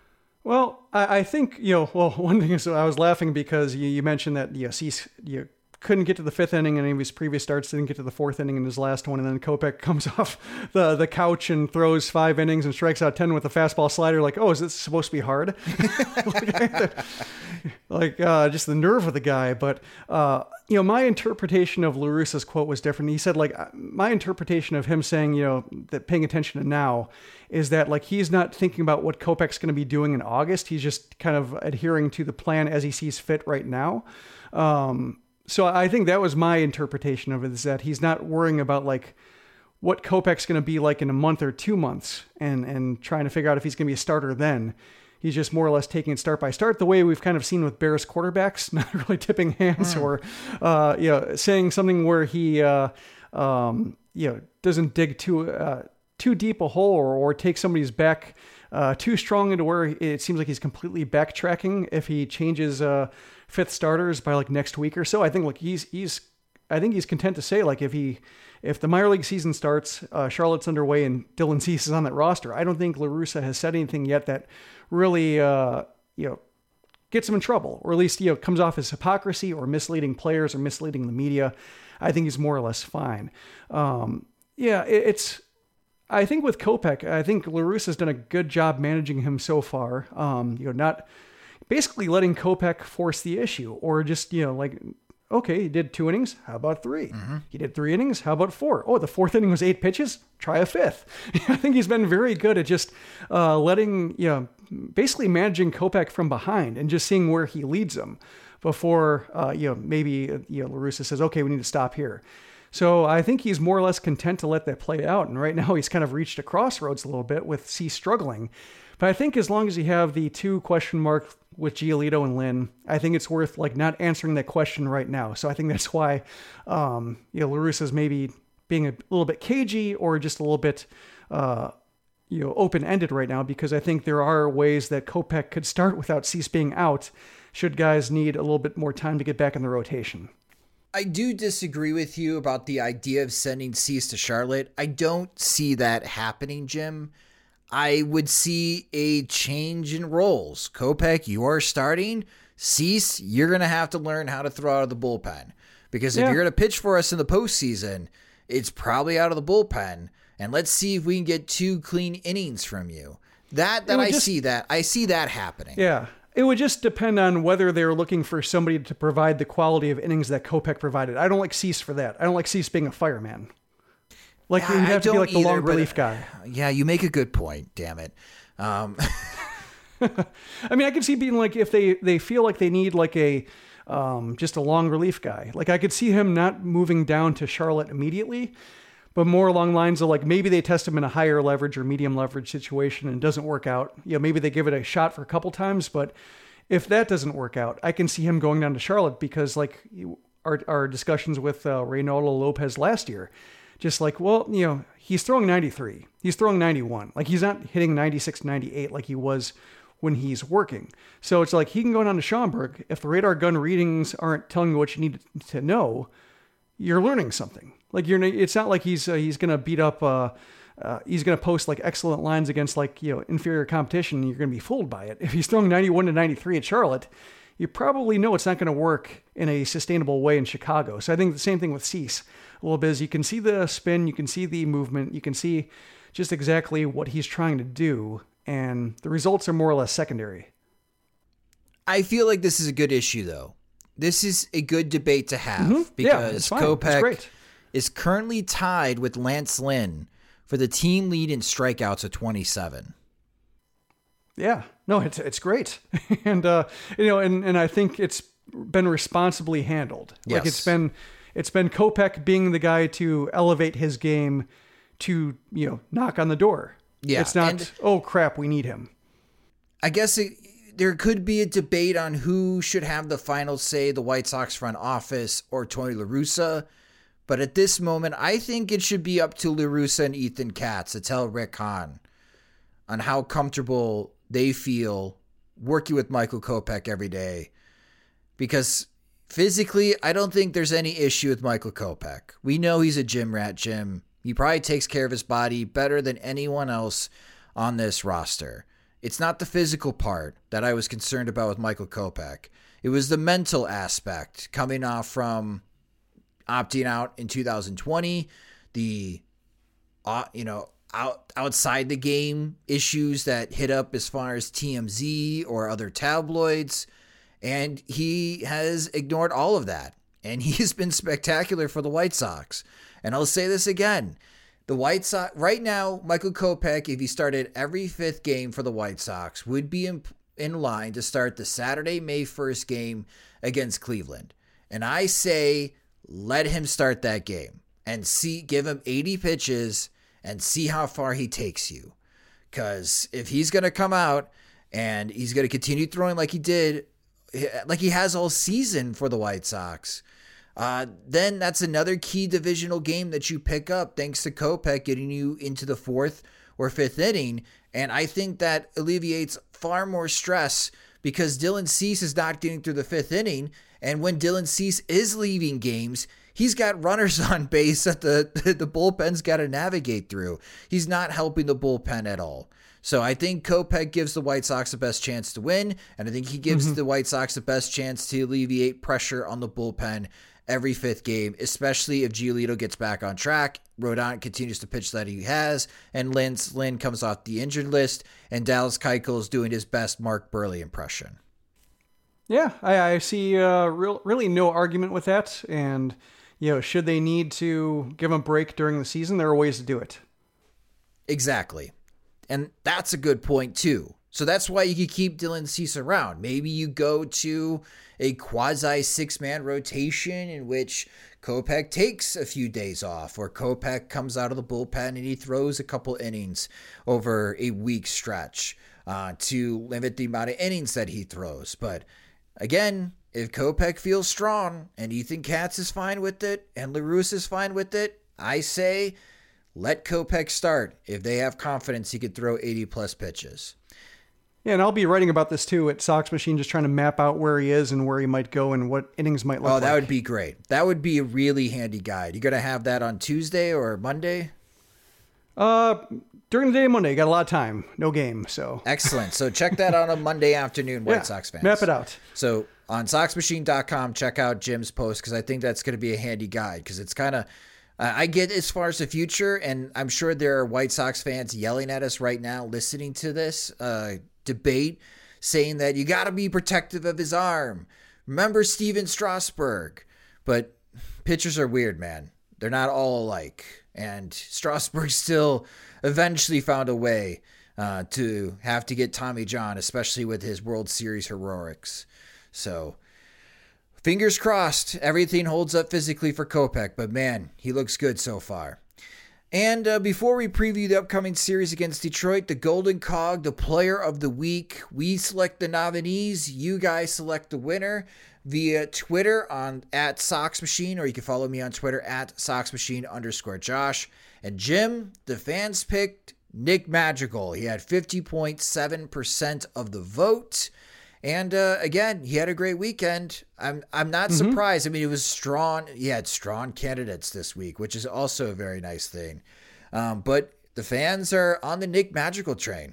Well, I, I think, you know, well, one thing is I was laughing because you, you mentioned that, you know, Cease, you know, couldn't get to the fifth inning in any of his previous starts, didn't get to the fourth inning in his last one, and then Kopech comes off the, the couch and throws five innings and strikes out ten with a fastball slider. Like, oh, is this supposed to be hard? like, like uh, just the nerve of the guy. But, uh, you know, my interpretation of La Russa's quote was different. He said, like, my interpretation of him saying, you know, that paying attention to now is that, like, he's not thinking about what Kopech's going to be doing in August. He's just kind of adhering to the plan as he sees fit right now. Um, So I think that was my interpretation of it, is that he's not worrying about like what Kopech's going to be like in a month or two months and, and trying to figure out if he's going to be a starter then. He's just more or less taking it start by start, the way we've kind of seen with Bears quarterbacks, not really tipping hands mm. or, uh, you know, saying something where he, uh, um, you know, doesn't dig too, uh, too deep a hole or, or take somebody's back uh, too strong into where it seems like he's completely backtracking if he changes, uh, fifth starters by like next week or so. I think like he's, he's, I think he's content to say like if he, if the minor league season starts, uh, Charlotte's underway and Dylan Cease is on that roster, I don't think La Russa has said anything yet that really, uh, you know, gets him in trouble, or at least, you know, comes off as hypocrisy or misleading players or misleading the media. I think he's more or less fine. Um, yeah, it, it's, I think with Kopech, I think La Russa's done a good job managing him so far. Um, you know, not, basically letting Kopech force the issue, or just, you know, like, okay, he did two innings. How about three? Mm-hmm. He did three innings. How about four? Oh, the fourth inning was eight pitches. Try a fifth. I think he's been very good at just uh, letting, you know, basically managing Kopech from behind and just seeing where he leads him before, uh, you know, maybe, you know, La Russa says, okay, we need to stop here. So I think he's more or less content to let that play out. And right now he's kind of reached a crossroads a little bit with C struggling. But I think as long as you have the two question marks with Giolito and Lynn, I think it's worth like not answering that question right now. So I think that's why, um, you know, La Russa's maybe being a little bit cagey or just a little bit, uh, you know, open-ended right now, because I think there are ways that Kopech could start without Cease being out, should guys need a little bit more time to get back in the rotation. I do disagree with you about the idea of sending Cease to Charlotte. I don't see that happening, Jim. I would see a change in roles. Kopech, you are starting. Cease, you're going to have to learn how to throw out of the bullpen. Because if yeah. you're going to pitch for us in the postseason, it's probably out of the bullpen. And let's see if we can get two clean innings from you. That that I just, see that. I see that happening. Yeah. It would just depend on whether they're looking for somebody to provide the quality of innings that Kopech provided. I don't like Cease for that. I don't like Cease being a fireman. Like, yeah, he'd have to be like the either, long relief but, guy. Yeah, you make a good point. Damn it. Um. I mean, I could see being like, if they, they feel like they need like a, um, just a long relief guy. Like, I could see him not moving down to Charlotte immediately, but more along lines of like, maybe they test him in a higher leverage or medium leverage situation and it doesn't work out. You know, maybe they give it a shot for a couple times, but if that doesn't work out, I can see him going down to Charlotte, because like our, our discussions with uh, Reynaldo Lopez last year, just like, well, you know, he's throwing ninety-three. He's throwing ninety-one. Like, he's not hitting ninety-six, ninety-eight like he was when he's working. So it's like he can go down to Schaumburg. If the radar gun readings aren't telling you what you need to know, you're learning something. Like, you're, it's not like he's uh, he's going to beat up, uh, uh, he's going to post like excellent lines against like, you know, inferior competition. And you're going to be fooled by it. If he's throwing ninety-one to ninety-three at Charlotte, you probably know it's not going to work in a sustainable way in Chicago. So I think the same thing with Cease a little bit is you can see the spin, you can see the movement, you can see just exactly what he's trying to do, and the results are more or less secondary. I feel like this is a good issue, though. This is a good debate to have, mm-hmm. because yeah, Kopech is currently tied with Lance Lynn for the team lead in strikeouts at twenty-seven. Yeah, no, it's it's great. and, uh, you know, and, and I think it's been responsibly handled. Yes. Like, it's been, it's been Kopech being the guy to elevate his game to, you know, knock on the door. Yeah. It's not, and oh crap, we need him. I guess it, there could be a debate on who should have the final say, the White Sox front office or Tony La Russa. But at this moment, I think it should be up to La Russa and Ethan Katz to tell Rick Hahn on how comfortable they feel working with Michael Kopech every day. Because physically, I don't think there's any issue with Michael Kopech. We know he's a gym rat, Jim. He probably takes care of his body better than anyone else on this roster. it's not the physical part that I was concerned about with Michael Kopech. It was the mental aspect coming off from opting out in two thousand twenty, the, uh, you know, out outside the game issues that hit up as far as T M Z or other tabloids. And he has ignored all of that. And he's been spectacular for the White Sox. And I'll say this again. The White Sox, right now, Michael Kopech, if he started every fifth game for the White Sox, would be in, in line to start the Saturday, May first game against Cleveland. And I say, let him start that game and see, give him eighty pitches and see how far he takes you. Because if he's going to come out and he's going to continue throwing like he did, like he has all season for the White Sox, Uh, then that's another key divisional game that you pick up thanks to Kopech getting you into the fourth or fifth inning. And I think that alleviates far more stress because Dylan Cease is not getting through the fifth inning. And when Dylan Cease is leaving games, he's got runners on base that the, the bullpen's got to navigate through. He's not helping the bullpen at all. So I think Kopech gives the White Sox the best chance to win. And I think he gives mm-hmm. the White Sox the best chance to alleviate pressure on the bullpen every fifth game, especially if Giolito gets back on track, Rodon continues to pitch that he has, and Lynn, Lynn comes off the injured list, and Dallas Keuchel is doing his best Mark Buehrle impression. Yeah, I, I see uh, real, really no argument with that. And, you know, should they need to give him a break during the season, there are ways to do it. Exactly. And that's a good point, too. So that's why you could keep Dylan Cease around. Maybe you go to a quasi six-man rotation in which Kopech takes a few days off, or Kopech comes out of the bullpen and he throws a couple innings over a week stretch uh, to limit the amount of innings that he throws. But again, if Kopech feels strong and Ethan Katz is fine with it and LaRusse is fine with it, I say let Kopech start if they have confidence he could throw eighty plus pitches. Yeah, and I'll be writing about this too at Sox Machine, just trying to map out where he is and where he might go and what innings might look like. Oh, that like. would be great. That would be a really handy guide. You going to have that on Tuesday or Monday? Uh, during the day Monday. You got a lot of time. No game, so. Excellent. So check that out on Monday afternoon, White yeah, Sox fans. Map it out. So on sox machine dot com, check out Jim's post because I think that's going to be a handy guide because it's kind of, uh, I get as far as the future, and I'm sure there are White Sox fans yelling at us right now listening to this uh, debate, saying that you got to be protective of his arm. Remember Steven Strasburg. But pitchers are weird, man. They're not all alike. And Strasburg still eventually found a way uh, to have to get Tommy John, especially with his World Series heroics. So fingers crossed, everything holds up physically for Kopech. But man, he looks good so far. And uh, before we preview the upcoming series against Detroit, the Golden Cog, the player of the week, we select the nominees. You guys select the winner via Twitter on at Sox Machine, or you can follow me on Twitter at Sox Machine underscore Josh. And Jim, the fans picked Nick Madrigal. He had fifty point seven percent of the vote. And uh, again, he had a great weekend. I'm I'm not mm-hmm. surprised. I mean, it was strong. He had strong candidates this week, which is also a very nice thing. Um, but the fans are on the Nick Madrigal train.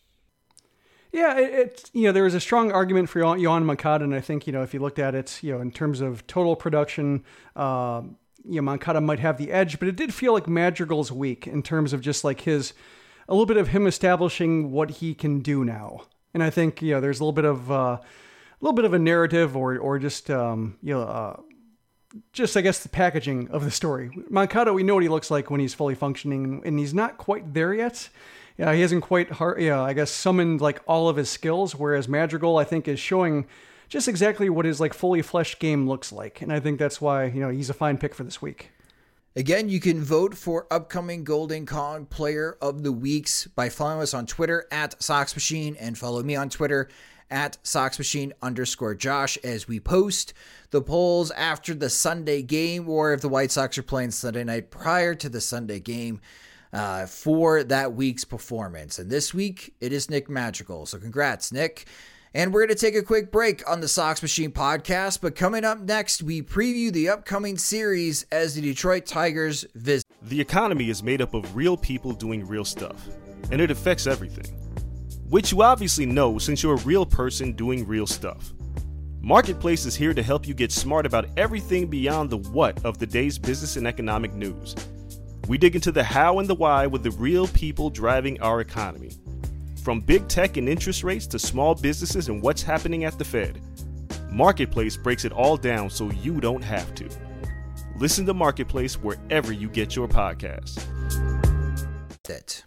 Yeah, it, it you know there was a strong argument for Yoan Moncada, and I think you know if you looked at it, you know in terms of total production, uh, you know Moncada might have the edge, but it did feel like Madrigal's week in terms of just like his a little bit of him establishing what he can do now. And I think, you know, there's a little bit of uh, a little bit of a narrative or or just, um, you know, uh, just, I guess, the packaging of the story. Moncada, we know what he looks like when he's fully functioning, and he's not quite there yet. Yeah, he hasn't quite, hard, you know, I guess, summoned like all of his skills, whereas Madrigal, I think, is showing just exactly what his like fully fleshed game looks like. And I think that's why, you know, he's a fine pick for this week. Again, you can vote for upcoming Golden Cog Player of the Weeks by following us on Twitter at Sox Machine and follow me on Twitter at Sox Machine underscore Josh as we post the polls after the Sunday game, or if the White Sox are playing Sunday night prior to the Sunday game uh, for that week's performance. And this week, it is Nick Madrigal. So congrats, Nick. And we're going to take a quick break on the Sox Machine podcast, but coming up next, we preview the upcoming series as the Detroit Tigers visit. The economy is made up of real people doing real stuff, and it affects everything. which you obviously know since you're a real person doing real stuff. Marketplace is here to help you get smart about everything beyond the what of the day's business and economic news. We dig into the how and the why with the real people driving our economy. From big tech and interest rates to small businesses and what's happening at the Fed, Marketplace breaks it all down so you don't have to. Listen to Marketplace wherever you get your podcasts. It.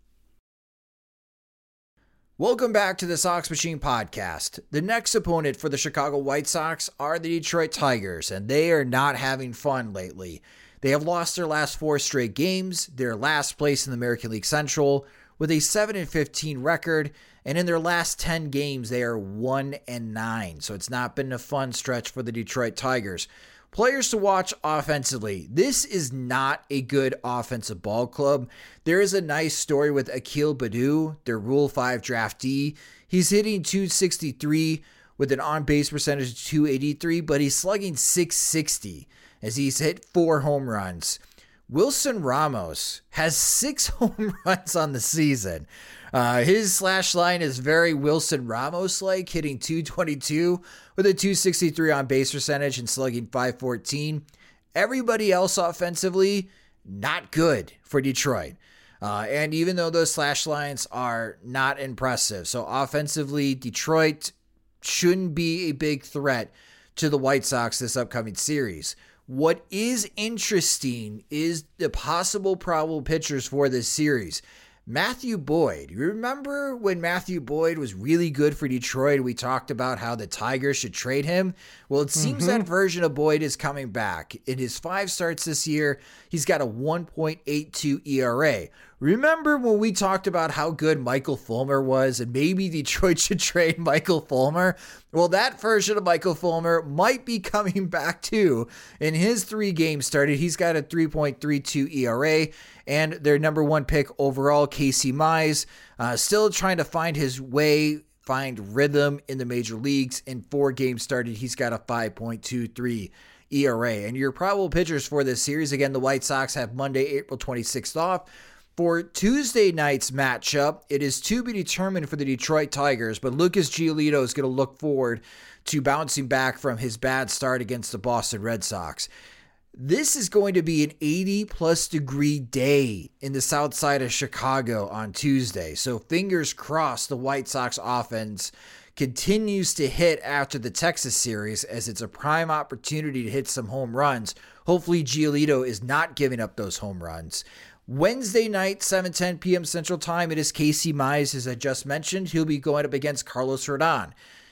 Welcome back to the Sox Machine Podcast. The next opponent for the Chicago White Sox are the Detroit Tigers, and they are not having fun lately. They have lost their last four straight games. They're last place in the American League Central with a seven and fifteen record, and in their last ten games, they are one and nine. So it's not been a fun stretch for the Detroit Tigers. Players to watch offensively. This is not a good offensive ball club. There is a nice story with Akil Baddoo, their Rule five draftee. He's hitting two sixty-three with an on-base percentage of two eighty-three, but he's slugging six sixty as he's hit four home runs. Wilson Ramos has six home runs on the season. Uh, his slash line is very Wilson Ramos-like, hitting two twenty-two with a two sixty-three on base percentage and slugging five fourteen. Everybody else offensively, not good for Detroit. Uh, and even though those slash lines are not impressive, so offensively, Detroit shouldn't be a big threat to the White Sox this upcoming series. What is interesting is the possible probable pitchers for this series. Matthew Boyd. You remember when Matthew Boyd was really good for Detroit? We talked about how the Tigers should trade him. Well, it seems mm-hmm. that version of Boyd is coming back. In his five starts this year, he's got a one point eight two E R A. Remember when we talked about how good Michael Fulmer was and maybe Detroit should trade Michael Fulmer? Well, that version of Michael Fulmer might be coming back too. In his three games started, he's got a three point three two E R A, and their number one pick overall, Casey Mize, uh, still trying to find his way, find rhythm in the major leagues. In four games started, he's got a five point two three E R A. And your probable pitchers for this series, again, the White Sox have Monday, April twenty-sixth off. For Tuesday night's matchup, it is to be determined for the Detroit Tigers, but Lucas Giolito is going to look forward to bouncing back from his bad start against the Boston Red Sox. This is going to be an eighty plus degree day in the south side of Chicago on Tuesday. So fingers crossed the White Sox offense continues to hit after the Texas series, as it's a prime opportunity to hit some home runs. Hopefully Giolito is not giving up those home runs. Wednesday night, seven ten p.m. Central Time, it is Casey Mize, as I just mentioned. He'll be going up against Carlos Rodon.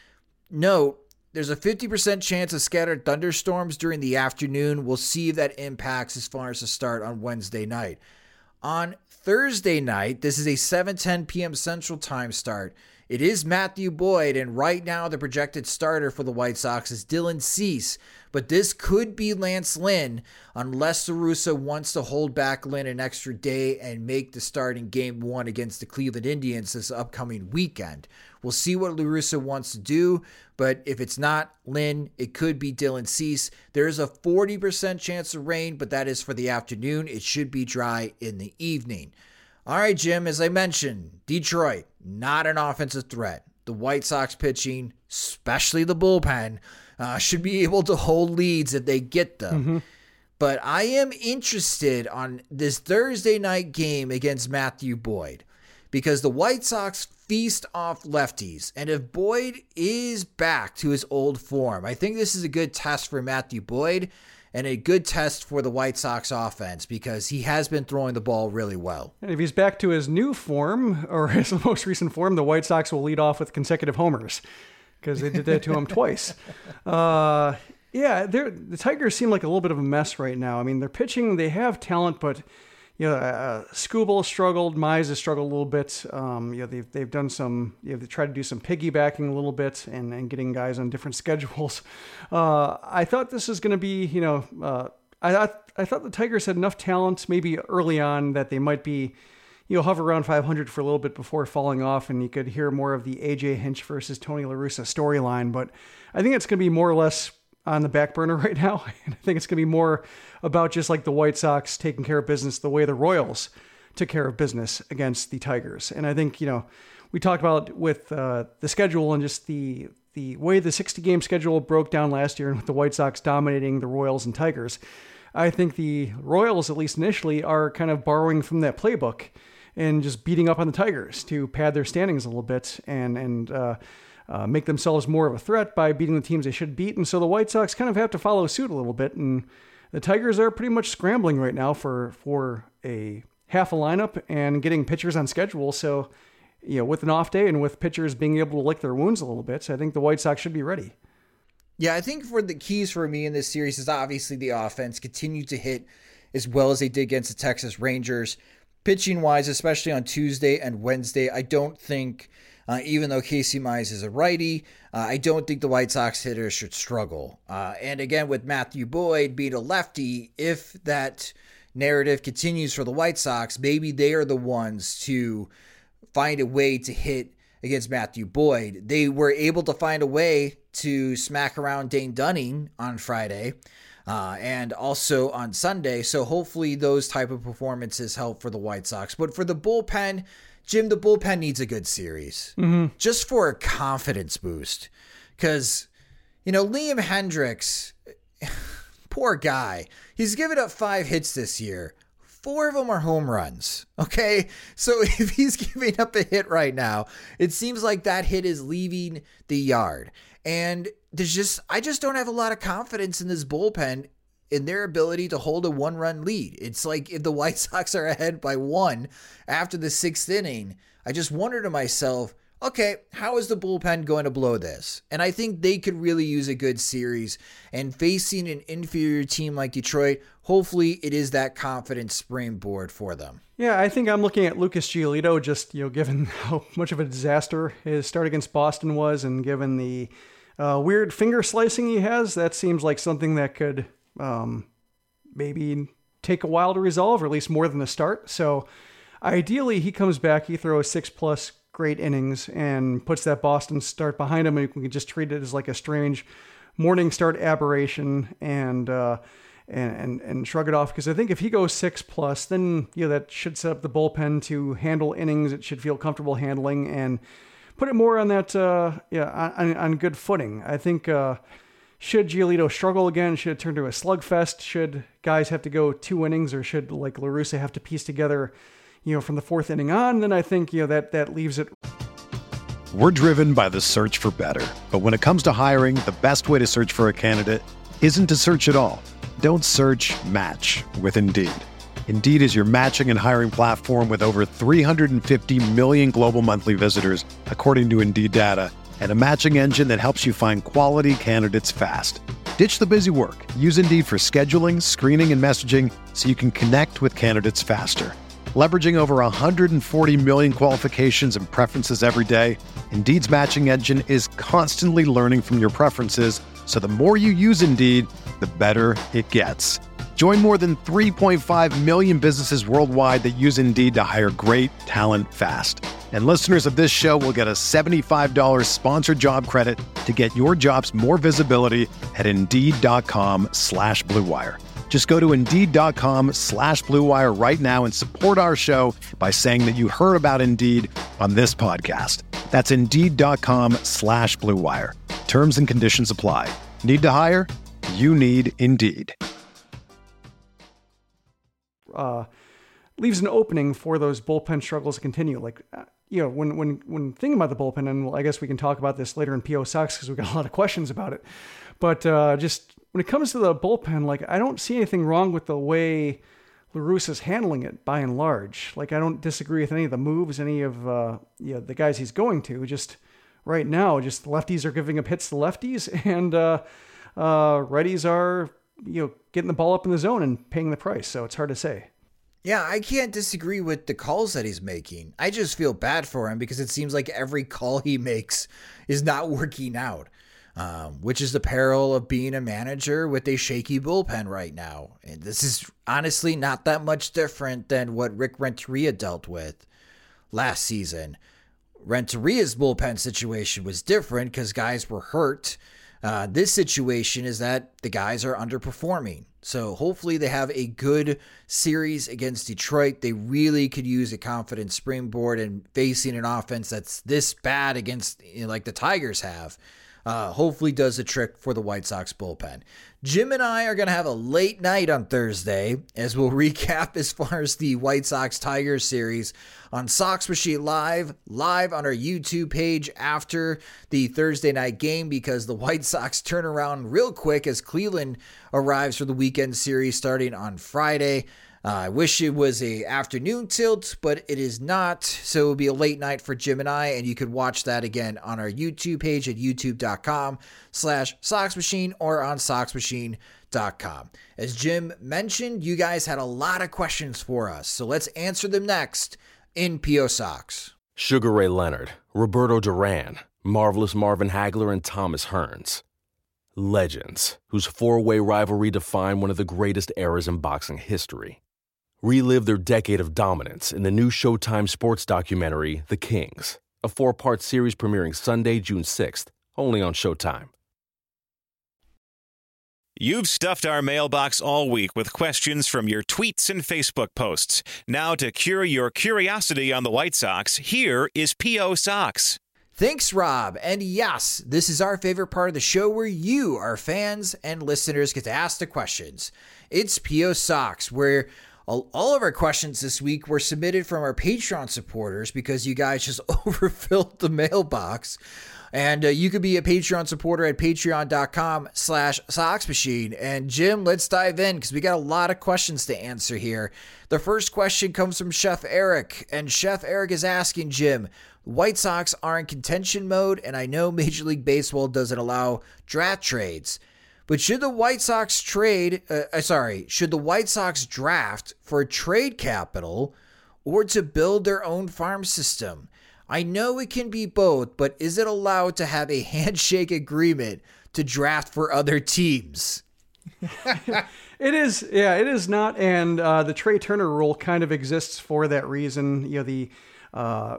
Note, there's a fifty percent chance of scattered thunderstorms during the afternoon. We'll see if that impacts as far as the start on Wednesday night. On Thursday night, this is a seven ten p.m. Central Time start. It is Matthew Boyd, and right now the projected starter for the White Sox is Dylan Cease, but this could be Lance Lynn unless La Russa wants to hold back Lynn an extra day and make the start in game one against the Cleveland Indians this upcoming weekend. We'll see what La Russa wants to do, but if it's not Lynn, it could be Dylan Cease. There is a forty percent chance of rain, but that is for the afternoon. It should be dry in the evening. All right, Jim, as I mentioned, Detroit, not an offensive threat. The White Sox pitching, especially the bullpen, uh, should be able to hold leads if they get them. Mm-hmm. But I am interested on this Thursday night game against Matthew Boyd because the White Sox feast off lefties. And if Boyd is back to his old form, I think this is a good test for Matthew Boyd and a good test for the White Sox offense because he has been throwing the ball really well. And if he's back to his new form or his most recent form, the White Sox will lead off with consecutive homers because they did that to him twice. Uh, yeah, the Tigers seem like a little bit of a mess right now. I mean, they're pitching, they have talent, but you know, uh, Skubal struggled, Mize has struggled a little bit. Um, you know, they've they've done some, you know, they tried to do some piggybacking a little bit and, and getting guys on different schedules. Uh, I thought this is going to be, you know, uh, I thought I thought the Tigers had enough talent maybe early on that they might be, you know, hover around five hundred for a little bit before falling off, and you could hear more of the A J Hinch versus Tony La Russa storyline. But I think it's going to be more or less on the back burner right now. And I think it's going to be more about just like the White Sox taking care of business the way the Royals took care of business against the Tigers. And I think, you know, we talked about with uh, the schedule and just the the way the sixty-game schedule broke down last year and with the White Sox dominating the Royals and Tigers. I think the Royals, at least initially, are kind of borrowing from that playbook and just beating up on the Tigers to pad their standings a little bit and and uh, uh, make themselves more of a threat by beating the teams they should beat. And so the White Sox kind of have to follow suit a little bit. And the Tigers are pretty much scrambling right now for for a half a lineup and getting pitchers on schedule. So, you know, with an off day and with pitchers being able to lick their wounds a little bit, I think the White Sox should be ready. Yeah, I think for the keys for me in this series is obviously the offense continue to hit as well as they did against the Texas Rangers. Pitching wise, especially on Tuesday and Wednesday, I don't think, uh, even though Casey Mize is a righty, uh, I don't think the White Sox hitters should struggle. Uh, and again, with Matthew Boyd being a lefty, if that narrative continues for the White Sox, maybe they are the ones to find a way to hit against Matthew Boyd. They were able to find a way to smack around Dane Dunning on Friday uh, and also on Sunday. So hopefully those type of performances help for the White Sox. But for the bullpen, Jim, the bullpen needs a good series mm-hmm. just for a confidence boost. Because, you know, Liam Hendricks, poor guy, he's given up five hits this year. Four of them are home runs, okay? So if he's giving up a hit right now, it seems like that hit is leaving the yard. And there's just, I just don't have a lot of confidence in this bullpen in their ability to hold a one-run lead. It's like if the White Sox are ahead by one after the sixth inning, I just wonder to myself, okay, how is the bullpen going to blow this? And I think they could really use a good series. And facing an inferior team like Detroit, hopefully it is that confidence springboard for them. Yeah, I think I'm looking at Lucas Giolito, just, you know, given how much of a disaster his start against Boston was and given the uh, weird finger slicing he has, that seems like something that could um, maybe take a while to resolve, or at least more than the start. So ideally he comes back, he throws six plus great innings and puts that Boston start behind him, and we can just treat it as like a strange morning start aberration and uh, and, and and shrug it off. Because I think if he goes six plus, then you know that should set up the bullpen to handle innings it should feel comfortable handling and put it more on that uh, yeah on, on good footing. I think uh, should Giolito struggle again, should it turn to a slugfest? Should guys have to go two innings, or should like La Russa have to piece together, you know, from the fourth inning on, then I think, you know, that, that leaves it. We're driven by the search for better. But when it comes to hiring, the best way to search for a candidate isn't to search at all. Don't search, match with Indeed. Indeed is your matching and hiring platform with over three hundred fifty million global monthly visitors, according to Indeed data, and a matching engine that helps you find quality candidates fast. Ditch the busy work. Use Indeed for scheduling, screening, and messaging so you can connect with candidates faster. Leveraging over one hundred forty million qualifications and preferences every day, Indeed's matching engine is constantly learning from your preferences, so the more you use Indeed, the better it gets. Join more than three point five million businesses worldwide that use Indeed to hire great talent fast. And listeners of this show will get a seventy-five dollars sponsored job credit to get your jobs more visibility at Indeed.com slash Blue Wire. Just go to Indeed.com slash Blue Wire right now and support our show by saying that you heard about Indeed on this podcast. That's Indeed.com slash Blue Wire. Terms and conditions apply. Need to hire? You need Indeed. Uh, leaves an opening for those bullpen struggles to continue. Like, uh, you know, when, when, when thinking about the bullpen, and I guess we can talk about this later in P O Sox because we've got a lot of questions about it. But uh, just when it comes to the bullpen, like, I don't see anything wrong with the way La Russa's handling it by and large. Like, I don't disagree with any of the moves, any of uh, you know, the guys he's going to. Just right now, just the lefties are giving up hits to lefties, and uh, uh, righties are, you know, getting the ball up in the zone and paying the price. So it's hard to say. Yeah, I can't disagree with the calls that he's making. I just feel bad for him because it seems like every call he makes is not working out, um, which is the peril of being a manager with a shaky bullpen right now. And this is honestly not that much different than what Rick Renteria dealt with last season. Renteria's bullpen situation was different because guys were hurt. Uh, this situation is that the guys are underperforming. So hopefully they have a good series against Detroit. They really could use a confident springboard, and facing an offense that's this bad against, you know, like the Tigers have, uh, hopefully does the trick for the White Sox bullpen. Jim and I are going to have a late night on Thursday as we'll recap as far as the White Sox-Tigers series on Sox Machine Live, live on our YouTube page after the Thursday night game, because the White Sox turn around real quick as Cleveland arrives for the weekend series starting on Friday. Uh, I wish it was a afternoon tilt, but it is not. So it'll be a late night for Jim and I, and you could watch that again on our YouTube page at youtube.com slash Sox Machine or on sox machine dot com. As Jim mentioned, you guys had a lot of questions for us, so let's answer them next in P O Sox. Sugar Ray Leonard, Roberto Duran, Marvelous Marvin Hagler, and Thomas Hearns. Legends, whose four-way rivalry defined one of the greatest eras in boxing history. Relive their decade of dominance in the new Showtime sports documentary, The Kings, a four-part series premiering Sunday, June sixth, only on Showtime. You've stuffed our mailbox all week with questions from your tweets and Facebook posts. Now to cure your curiosity on the White Sox, here is P O Sox. Thanks, Rob. And yes, this is our favorite part of the show where you, our fans and listeners, get to ask the questions. It's P O Sox, where all of our questions this week were submitted from our Patreon supporters because you guys just overfilled the mailbox. And uh, you could be a Patreon supporter at patreon.com slash Sox Machine. And Jim, let's dive in because we got a lot of questions to answer here. The first question comes from Chef Eric. And Chef Eric is asking Jim, White Sox are in contention mode, and I know Major League Baseball doesn't allow draft trades. But should the White Sox trade, uh, sorry, should the White Sox draft for trade capital or to build their own farm system? I know it can be both, but is it allowed to have a handshake agreement to draft for other teams? It is, yeah, it is not. And uh, the Trey Turner rule kind of exists for that reason. You know, the uh,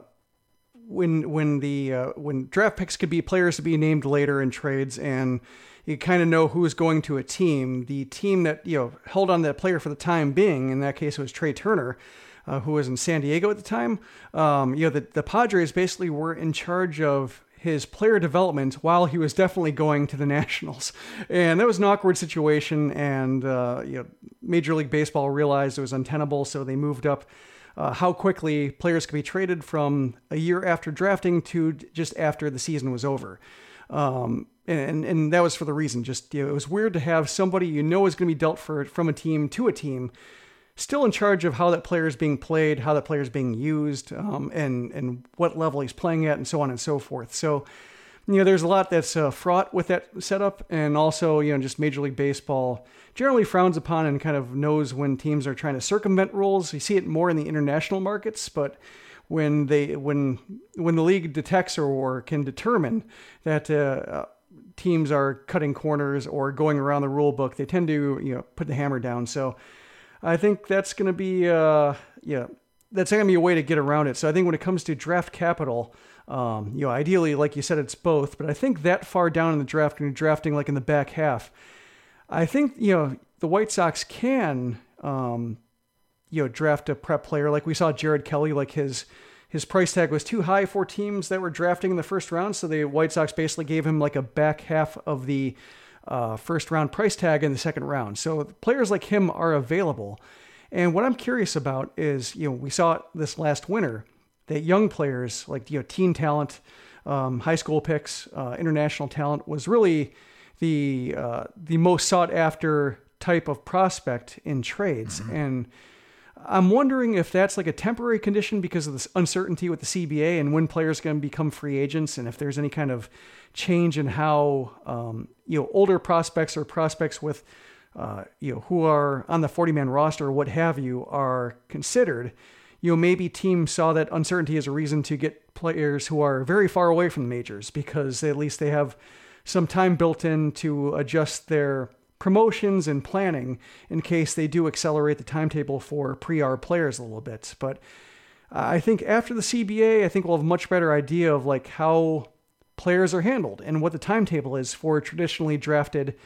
when when the uh, when draft picks could be players to be named later in trades, and you kind of know who is going to a team. The team that, you know, held on that player for the time being, in that case it was Trey Turner, uh, who was in San Diego at the time. Um, you know, the, the Padres basically were in charge of his player development while he was definitely going to the Nationals. And that was an awkward situation, and uh, you know, Major League Baseball realized it was untenable, so they moved up uh, how quickly players could be traded from a year after drafting to just after the season was over. Um, and, and that was for the reason, just, you know, it was weird to have somebody you know is going to be dealt for from a team to a team still in charge of how that player is being played, how that player is being used, um, and, and what level he's playing at, and so on and so forth. So, you know, there's a lot that's uh, fraught with that setup. And also, you know, just Major League Baseball generally frowns upon and kind of knows when teams are trying to circumvent rules. You see it more in the international markets, but when they when when the league detects or, or can determine that uh, teams are cutting corners or going around the rule book, they tend to, you know, put the hammer down. So I think that's going to be uh, yeah that's going to be a way to get around it. So I think when it comes to draft capital, um, you know, ideally, like you said, it's both. But I think that far down in the draft, when you're drafting like in the back half, I think, you know, the White Sox can um, you know, draft a prep player. Like we saw Jared Kelly, like his his price tag was too high for teams that were drafting in the first round. So the White Sox basically gave him like a back half of the uh, first round price tag in the second round. So players like him are available. And what I'm curious about is, you know, we saw it this last winter, that young players like, you know, teen talent, um, high school picks, uh, international talent was really the, uh, the most sought after type of prospect in trades. Mm-hmm. And I'm wondering if that's like a temporary condition because of this uncertainty with the C B A and when players are going to become free agents, and if there's any kind of change in how, um, you know, older prospects or prospects with, uh, you know, who are on the forty-man roster or what have you are considered. You know, maybe teams saw that uncertainty as a reason to get players who are very far away from the majors because at least they have some time built in to adjust their promotions and planning in case they do accelerate the timetable for pre-R players a little bit. But I think after the C B A, I think we'll have a much better idea of like how players are handled and what the timetable is for traditionally drafted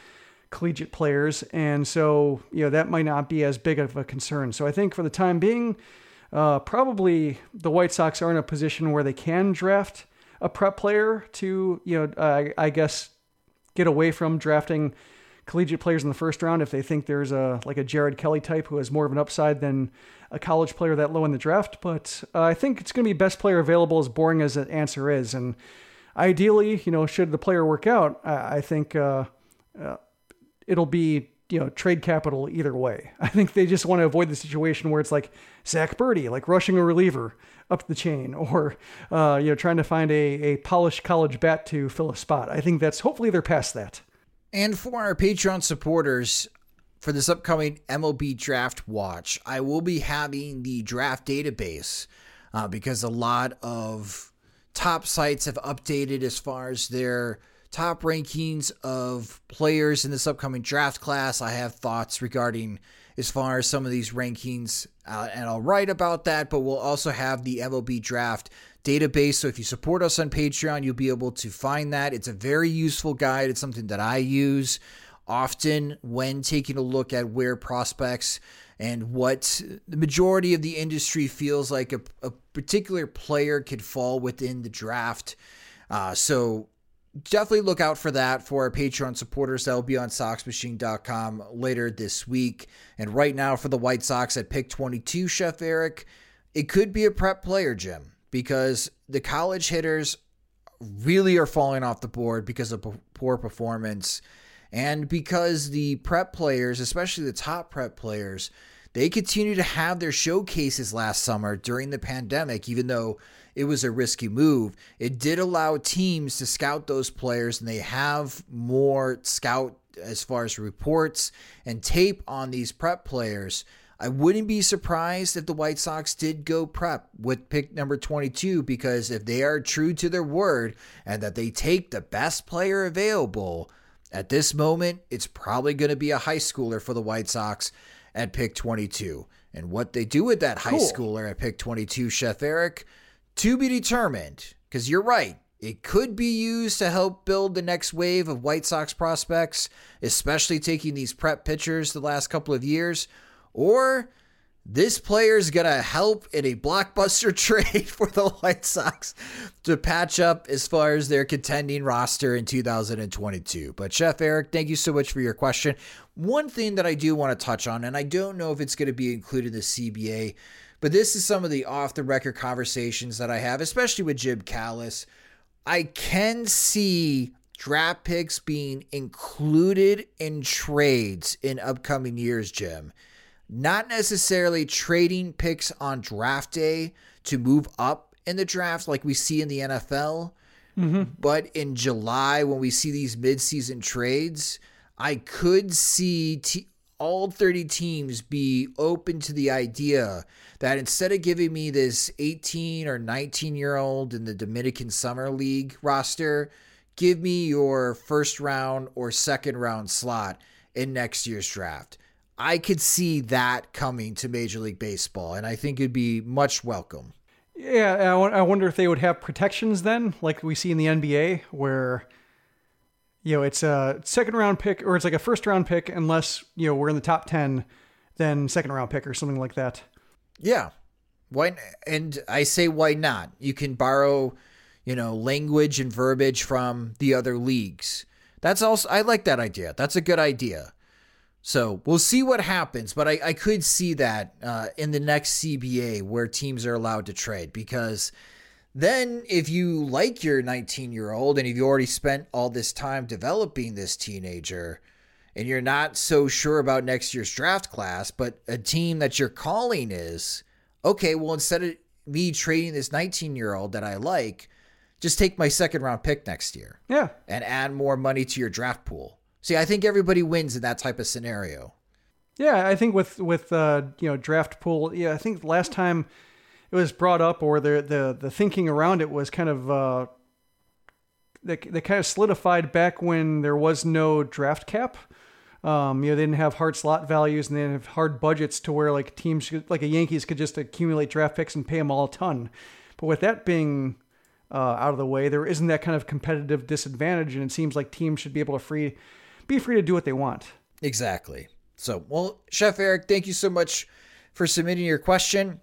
collegiate players. And so, you know, that might not be as big of a concern. So I think for the time being, uh, probably the White Sox are in a position where they can draft a prep player to, you know, uh, I guess, get away from drafting collegiate players in the first round if they think there's a like a Jared Kelly type who has more of an upside than a college player that low in the draft. But uh, I think it's going to be best player available, as boring as the answer is. And ideally, you know, should the player work out, I, I think uh, uh, it'll be, you know, trade capital either way. I think they just want to avoid the situation where it's like Zach Birdie, like rushing a reliever up the chain, or, uh, you know, trying to find a, a polished college bat to fill a spot. I think that's, hopefully they're past that. And for our Patreon supporters, for this upcoming M L B Draft Watch, I will be having the draft database uh, because a lot of top sites have updated as far as their top rankings of players in this upcoming draft class. I have thoughts regarding as far as some of these rankings, uh, and I'll write about that, but we'll also have the M L B Draft database. So if you support us on Patreon, you'll be able to find that. It's a very useful guide. It's something that I use often when taking a look at where prospects and what the majority of the industry feels like a, a particular player could fall within the draft. Uh, so definitely look out for that for our Patreon supporters. That will be on Sox Machine dot com later this week. And right now for the White Sox at pick twenty-two, Chef Eric, it could be a prep player, Jim, because the college hitters really are falling off the board because of poor performance, and because the prep players, especially the top prep players, they continue to have their showcases last summer during the pandemic. Even though it was a risky move, it did allow teams to scout those players, and they have more scout as far as reports and tape on these prep players. I wouldn't be surprised if the White Sox did go prep with pick number twenty-two, because if they are true to their word and that they take the best player available at this moment, it's probably going to be a high schooler for the White Sox at pick twenty-two. And what they do with that high cool. schooler at pick twenty-two, Chef Eric, to be determined, because you're right. It could be used to help build the next wave of White Sox prospects, especially taking these prep pitchers the last couple of years. Or this player is going to help in a blockbuster trade for the White Sox to patch up as far as their contending roster in two thousand twenty-two. But Chef Eric, thank you so much for your question. One thing that I do want to touch on, and I don't know if it's going to be included in the C B A, but this is some of the off-the-record conversations that I have, especially with Jim Callis. I can see draft picks being included in trades in upcoming years, Jim. Not necessarily trading picks on draft day to move up in the draft like we see in the N F L. Mm-hmm. But in July, when we see these midseason trades, I could see t- all thirty teams be open to the idea that instead of giving me this eighteen or nineteen year old in the Dominican Summer League roster, give me your first round or second round slot in next year's draft. I could see that coming to Major League Baseball, and I think it'd be much welcome. Yeah, I wonder if they would have protections then, like we see in the N B A, where, you know, it's a second round pick, or it's like a first round pick, unless, you know, we're in the top ten, then second round pick or something like that. Yeah. Why? And I say, why not? You can borrow, you know, language and verbiage from the other leagues. That's also, I like that idea. That's a good idea. So we'll see what happens, but I, I could see that uh, in the next C B A where teams are allowed to trade, because then if you like your nineteen-year-old and if you already spent all this time developing this teenager and you're not so sure about next year's draft class, but a team that you're calling is, okay, well, instead of me trading this nineteen-year-old that I like, just take my second-round pick next year. Yeah. And add more money to your draft pool. See, I think everybody wins in that type of scenario. Yeah, I think with with uh, you know, draft pool, yeah, I think last time it was brought up, or the the the thinking around it was kind of uh, they they kind of solidified back when there was no draft cap. Um, you know, they didn't have hard slot values, and they didn't have hard budgets to where like teams like a Yankees could just accumulate draft picks and pay them all a ton. But with that being uh, out of the way, there isn't that kind of competitive disadvantage, and it seems like teams should be able to free. be free to do what they want. Exactly. So, well, Chef Eric, thank you so much for submitting your question.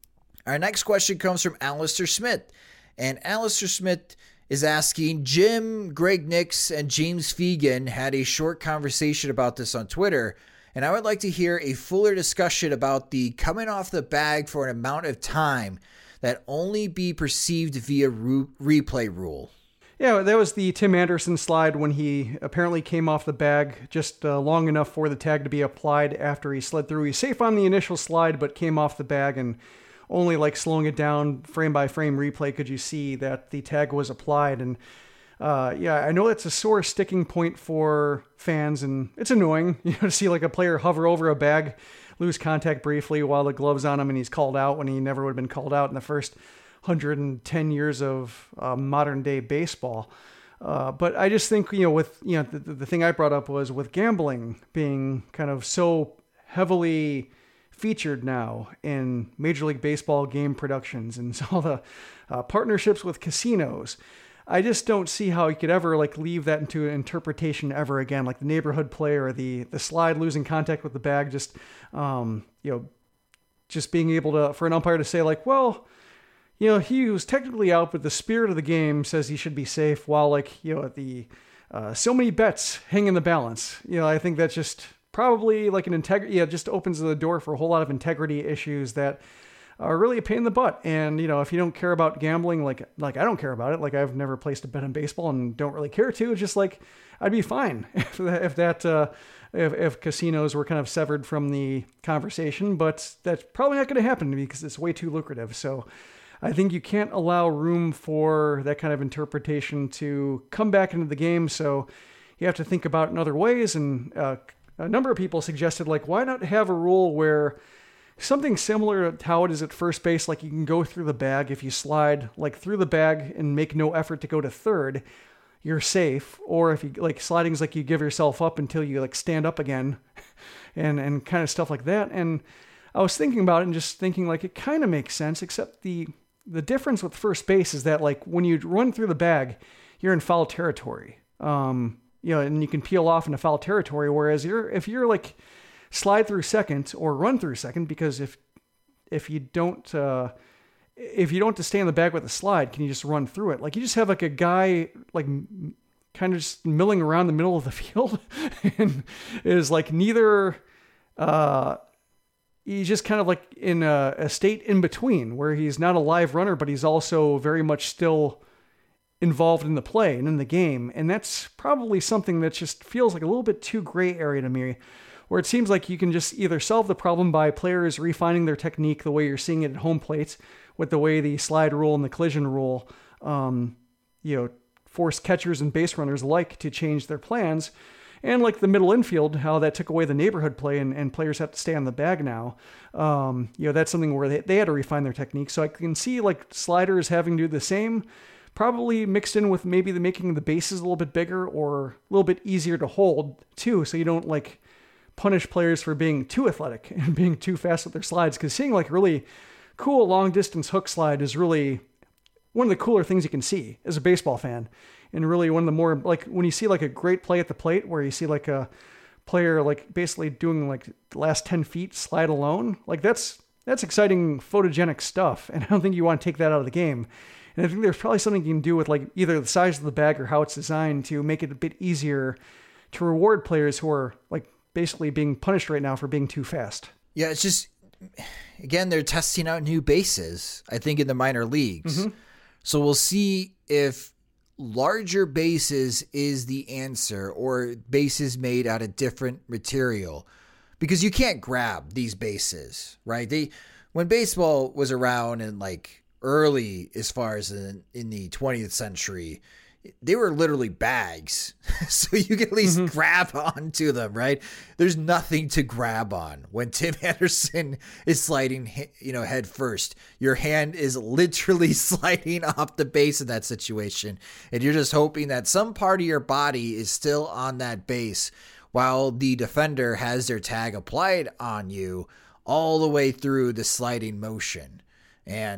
Our next question comes from Alistair Smith. And Alistair Smith is asking, Jim, Greg Nix, and James Fegan had a short conversation about this on Twitter, and I would like to hear a fuller discussion about the coming off the bag for an amount of time that only be perceived via re- replay rule. Yeah, that was the Tim Anderson slide when he apparently came off the bag just uh, long enough for the tag to be applied after he slid through. He's safe on the initial slide, but came off the bag, and only like slowing it down frame by frame replay could you see that the tag was applied. And uh, yeah, I know that's a sore sticking point for fans, and it's annoying, you know, to see like a player hover over a bag, lose contact briefly while the glove's on him, and he's called out when he never would have been called out in the first one hundred ten years of uh, modern day baseball. Uh, but I just think, you know, with, you know, the, the thing I brought up was with gambling being kind of so heavily featured now in Major League Baseball game productions and all the uh, partnerships with casinos. I just don't see how you could ever like leave that into an interpretation ever again, like the neighborhood play or the the slide losing contact with the bag. Just um, you know, just being able to for an umpire to say like, well, you know, he was technically out, but the spirit of the game says he should be safe. While like you know the uh, so many bets hang in the balance. You know, I think that's just probably like an integrity, yeah, just opens the door for a whole lot of integrity issues that are really a pain in the butt. And, you know, if you don't care about gambling, like, like I don't care about it, like I've never placed a bet on baseball and don't really care to, it's just like, I'd be fine if that, if that, uh, if, if casinos were kind of severed from the conversation, but that's probably not going to happen because it's way too lucrative. So I think you can't allow room for that kind of interpretation to come back into the game. So you have to think about it in other ways. And, uh, a number of people suggested, like, why not have a rule where something similar to how it is at first base, like you can go through the bag. If you slide like through the bag and make no effort to go to third, you're safe. Or if you like sliding is like you give yourself up until you like stand up again and, and kind of stuff like that. And I was thinking about it and just thinking like it kind of makes sense, except the, the difference with first base is that like when you run through the bag, you're in foul territory. Um, You know, and you can peel off into foul territory. Whereas you're, if you're like slide through second or run through second, because if, if you don't, uh, if you don't have to stay in the bag with the slide, can you just run through it? Like you just have like a guy, like kind of just milling around the middle of the field and is like neither, uh, he's just kind of like in a, a state in between where he's not a live runner, but he's also very much still involved in the play and in the game. And that's probably something that just feels like a little bit too gray area to me, where it seems like you can just either solve the problem by players refining their technique the way you're seeing it at home plate with the way the slide rule and the collision rule, um, you know, force catchers and base runners alike to change their plans. And like the middle infield, how that took away the neighborhood play and, and players have to stay on the bag now. Um, you know, that's something where they, they had to refine their technique. So I can see like sliders having to do the same, probably mixed in with maybe the making the bases a little bit bigger or a little bit easier to hold too. So you don't like punish players for being too athletic and being too fast with their slides. Cause seeing like really cool long distance hook slide is really one of the cooler things you can see as a baseball fan. And really one of the more like when you see like a great play at the plate where you see like a player like basically doing like the last ten feet slide alone, like that's, that's exciting photogenic stuff. And I don't think you want to take that out of the game. And I think there's probably something you can do with like either the size of the bag or how it's designed to make it a bit easier to reward players who are like basically being punished right now for being too fast. Yeah, it's just, again, they're testing out new bases, I think, in the minor leagues. Mm-hmm. So we'll see if larger bases is the answer or bases made out of different material, because you can't grab these bases, right? They, when baseball was around and like early as far as in, in the twentieth century, they were literally bags. So you can at least mm-hmm. grab onto them, right? There's nothing to grab on when Tim Anderson is sliding, you know, head first. Your hand is literally sliding off the base in that situation. And you're just hoping that some part of your body is still on that base while the defender has their tag applied on you all the way through the sliding motion. And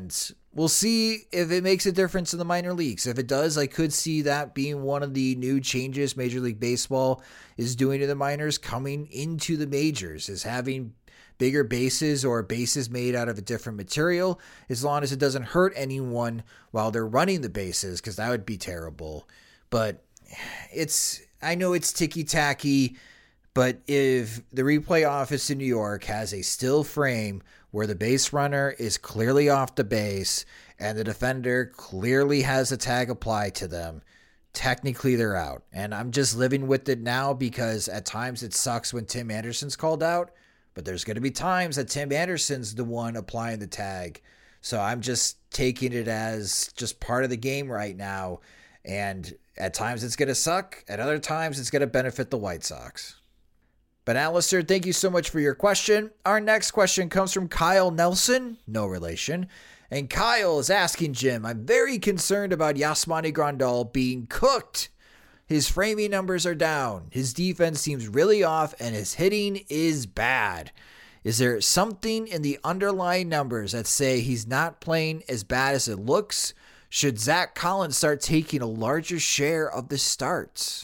we'll see if it makes a difference in the minor leagues. If it does, I could see that being one of the new changes Major League Baseball is doing to the minors coming into the majors, is having bigger bases or bases made out of a different material, as long as it doesn't hurt anyone while they're running the bases, because that would be terrible. But it's, I know it's ticky-tacky, but if the replay office in New York has a still frame where the base runner is clearly off the base and the defender clearly has a tag applied to them, technically they're out. And I'm just living with it now, because at times it sucks when Tim Anderson's called out, but there's going to be times that Tim Anderson's the one applying the tag. So I'm just taking it as just part of the game right now. And at times it's going to suck. At other times it's going to benefit the White Sox. But Alistair, thank you so much for your question. Our next question comes from Kyle Nelson, no relation. And Kyle is asking Jim, I'm very concerned about Yasmani Grandal being cooked. His framing numbers are down. His defense seems really off and his hitting is bad. Is there something in the underlying numbers that say he's not playing as bad as it looks? Should Zach Collins start taking a larger share of the starts?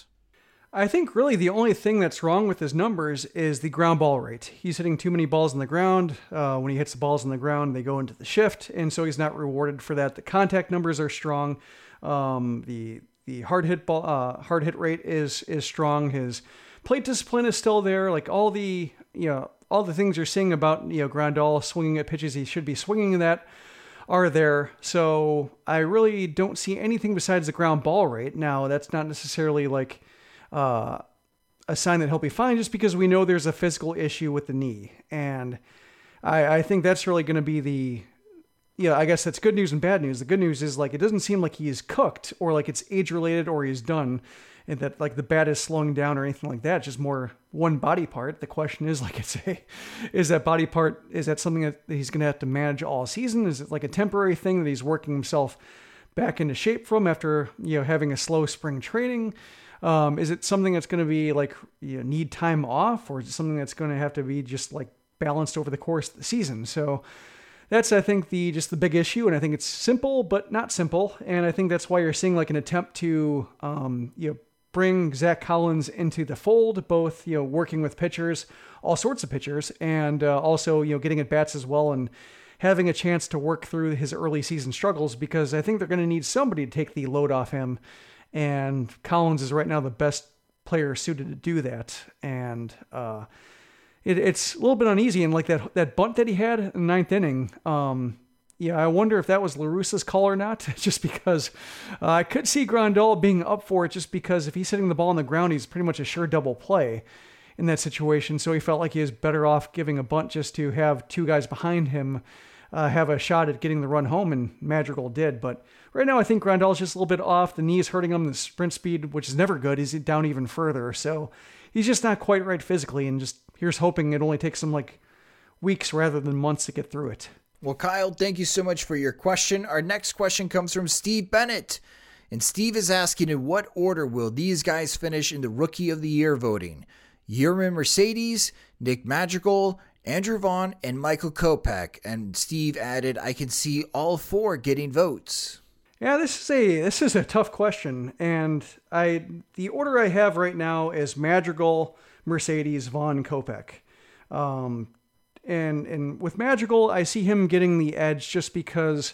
I think really the only thing that's wrong with his numbers is the ground ball rate. He's hitting too many balls on the ground. Uh, when he hits the balls on the ground, they go into the shift, and so he's not rewarded for that. The contact numbers are strong. Um, the the hard hit ball, uh, hard hit rate is is strong. His plate discipline is still there. Like all the you know all the things you're seeing about you know Grandal swinging at pitches he should be swinging at are there. So I really don't see anything besides the ground ball rate. Now that's not necessarily like Uh, a sign that he'll be fine, just because we know there's a physical issue with the knee. And I, I think that's really going to be the, yeah, I guess that's good news and bad news. The good news is like, it doesn't seem like he's cooked or like it's age related or he's done, and that like the bat is slowing down or anything like that. It's just more one body part. The question is like, it's a, is that body part, is that something that he's going to have to manage all season? Is it like a temporary thing that he's working himself back into shape from after, you know, having a slow spring training? Um, is it something that's going to be like, you know, need time off, or is it something that's going to have to be just like balanced over the course of the season? So that's, I think, the just the big issue. And I think it's simple, but not simple. And I think that's why you're seeing like an attempt to, um, you know, bring Zach Collins into the fold, both, you know, working with pitchers, all sorts of pitchers, and uh, also, you know, getting at bats as well, and having a chance to work through his early season struggles, because I think they're going to need somebody to take the load off him. And Collins is right now the best player suited to do that. And uh, it, it's a little bit uneasy. And like that that bunt that he had in the ninth inning, um, yeah, I wonder if that was La Russa's call or not, just because uh, I could see Grandal being up for it, just because if he's hitting the ball on the ground, he's pretty much a sure double play in that situation. So he felt like he was better off giving a bunt just to have two guys behind him uh, have a shot at getting the run home, and Madrigal did. But right now, I think Grandal's just a little bit off. The knee is hurting him. The sprint speed, which is never good, is down even further. So he's just not quite right physically, and just here's hoping it only takes him like weeks rather than months to get through it. Well, Kyle, thank you so much for your question. Our next question comes from Steve Bennett. And Steve is asking, in what order will these guys finish in the Rookie of the Year voting? Yermin Mercedes, Nick Madrigal, Andrew Vaughn, and Michael Kopech. And Steve added, I can see all four getting votes. Yeah, this is a this is a tough question, and I the order I have right now is Madrigal, Mercedes, Vaughn, Kopech. Um, and and with Madrigal, I see him getting the edge just because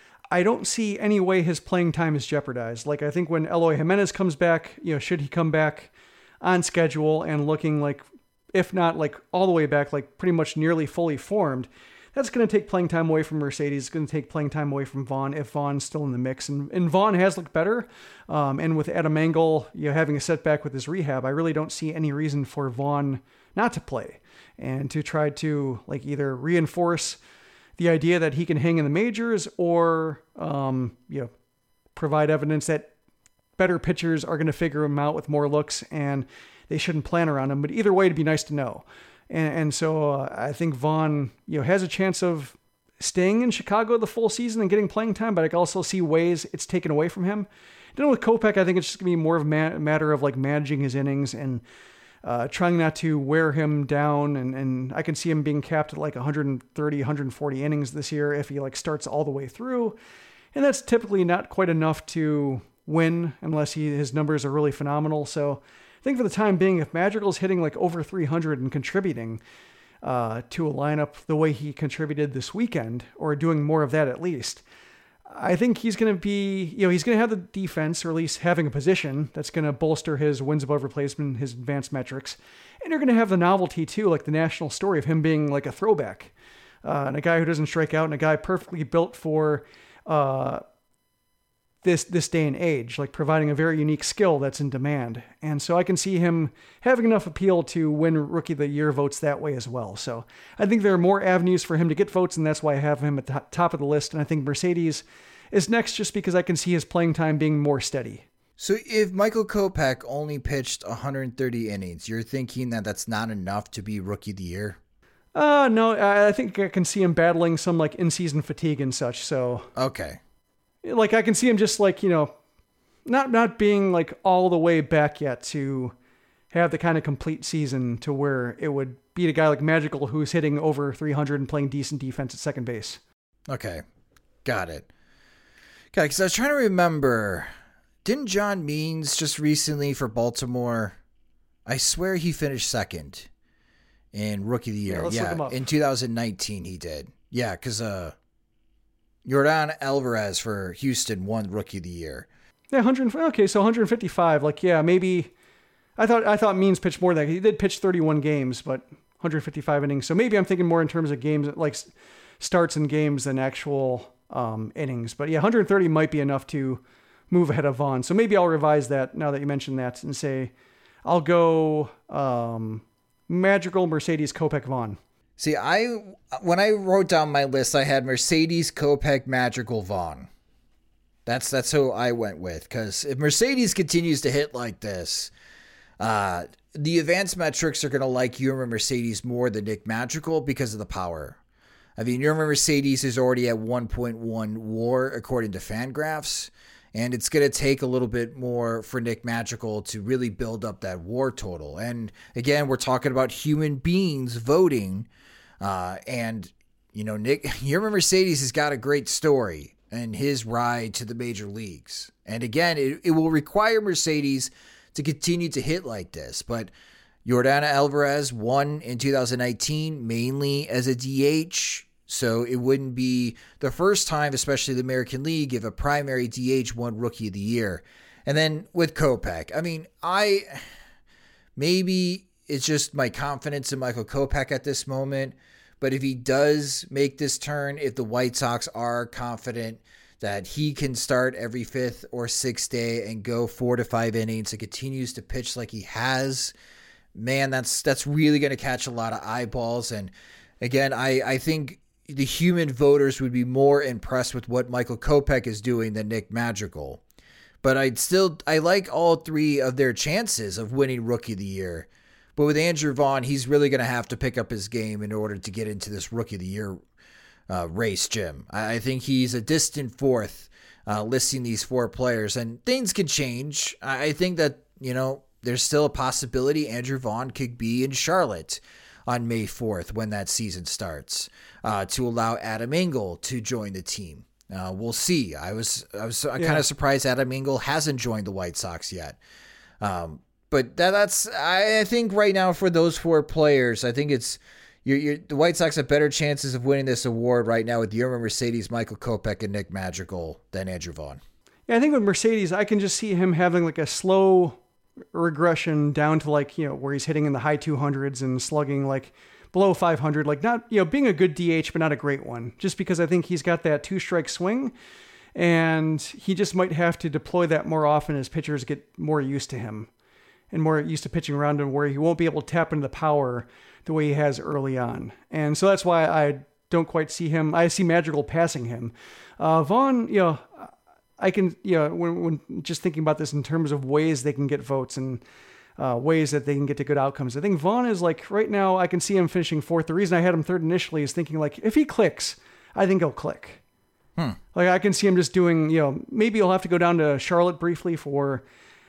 I don't see any way his playing time is jeopardized. Like, I think when Eloy Jimenez comes back, you know, should he come back on schedule and looking like, if not like all the way back, like pretty much nearly fully formed, that's going to take playing time away from Mercedes. It's going to take playing time away from Vaughn if Vaughn's still in the mix. And, and Vaughn has looked better. Um, and with Adam Engel, you know, having a setback with his rehab, I really don't see any reason for Vaughn not to play and to try to like either reinforce the idea that he can hang in the majors, or, um, you know, provide evidence that better pitchers are going to figure him out with more looks and they shouldn't plan around him. But either way, it'd be nice to know. And, and so uh, I think Vaughn, you know, has a chance of staying in Chicago the full season and getting playing time, but I can also see ways it's taken away from him. Then with Kopech, I think it's just going to be more of a ma- matter of like managing his innings and uh, trying not to wear him down. And, and I can see him being capped at like one thirty, one forty innings this year if he like starts all the way through. And that's typically not quite enough to win unless he, his numbers are really phenomenal. So I think for the time being, if Madrigal's hitting like over three hundred and contributing uh, to a lineup the way he contributed this weekend, or doing more of that at least, I think he's going to be, you know, he's going to have the defense, or at least having a position that's going to bolster his wins above replacement, his advanced metrics. And you're going to have the novelty too, like the national story of him being like a throwback uh, and a guy who doesn't strike out, and a guy perfectly built for uh, this, this day and age, like providing a very unique skill that's in demand. And so I can see him having enough appeal to win Rookie of the Year votes that way as well. So I think there are more avenues for him to get votes, and that's why I have him at the top of the list. And I think Mercedes is next just because I can see his playing time being more steady. So if Michael Kopech only pitched one hundred thirty innings, you're thinking that that's not enough to be Rookie of the Year? Uh, no, I think I can see him battling some like in-season fatigue and such. So okay. Like I can see him just like, you know, not, not being like all the way back yet to have the kind of complete season to where it would beat a guy like Madrigal who's hitting over three hundred and playing decent defense at second base. Okay. Got it. Okay. Cause I was trying to remember, didn't John Means just recently for Baltimore, I swear he finished second in Rookie of the Year. Yeah, yeah in two thousand nineteen he did. Yeah. Cause, uh, Yordan Alvarez for Houston won Rookie of the Year. Yeah, one hundred. Okay, so one fifty-five. Like, yeah, maybe. I thought I thought Means pitched more than that. He did pitch thirty-one games, but one fifty-five innings. So maybe I'm thinking more in terms of games, like starts in games than actual um, innings. But yeah, one thirty might be enough to move ahead of Vaughn. So maybe I'll revise that now that you mentioned that and say I'll go um, Madrigal, Mercedes, Kopech, Vaughn. See, I when I wrote down my list, I had Mercedes, Kopech, Madrigal, Vaughn. That's that's who I went with, because if Mercedes continues to hit like this, uh, the advanced metrics are going to like Yermin Mercedes more than Nick Madrigal because of the power. I mean, Yermin Mercedes is already at one point one WAR according to Fangraphs, and it's going to take a little bit more for Nick Madrigal to really build up that WAR total. And again, we're talking about human beings voting. Uh, and, you know, Nick, Yermin Mercedes has got a great story and his ride to the major leagues. And again, it, it will require Mercedes to continue to hit like this. But Yordan Alvarez won in two thousand nineteen mainly as a D H. So it wouldn't be the first time, especially the American League, if a primary D H won Rookie of the Year. And then with Kopech, I mean, I maybe it's just my confidence in Michael Kopech at this moment. But if he does make this turn, if the White Sox are confident that he can start every fifth or sixth day and go four to five innings and continues to pitch like he has, man, that's that's really going to catch a lot of eyeballs. And again, I, I think the human voters would be more impressed with what Michael Kopech is doing than Nick Madrigal. But I'd still, I like all three of their chances of winning Rookie of the Year. But with Andrew Vaughn, he's really going to have to pick up his game in order to get into this Rookie of the Year uh, race, Jim. I, I think he's a distant fourth uh, listing these four players. And things can change. I, I think that, you know, there's still a possibility Andrew Vaughn could be in Charlotte on May fourth when that season starts uh, to allow Adam Engel to join the team. Uh, we'll see. I was I was yeah. kind of surprised Adam Engel hasn't joined the White Sox yet. Um, but that, that's I think right now for those four players, I think it's you're, you're, the White Sox have better chances of winning this award right now with Yermin Mercedes, Michael Kopech, and Nick Madrigal than Andrew Vaughn. Yeah, I think with Mercedes, I can just see him having like a slow regression down to like, you know, where he's hitting in the high two hundreds and slugging like below five hundred, like not, you know, being a good D H, but not a great one, just because I think he's got that two strike swing and he just might have to deploy that more often as pitchers get more used to him and more used to pitching around him, where he won't be able to tap into the power the way he has early on. And so that's why I don't quite see him. I see Madrigal passing him. Uh, Vaughn, you know, I can, you know, when, when just thinking about this in terms of ways they can get votes and uh, ways that they can get to good outcomes, I think Vaughn is like right now, I can see him finishing fourth. The reason I had him third initially is thinking like, if he clicks, I think he'll click. Hmm. Like I can see him just doing, you know, maybe he'll have to go down to Charlotte briefly for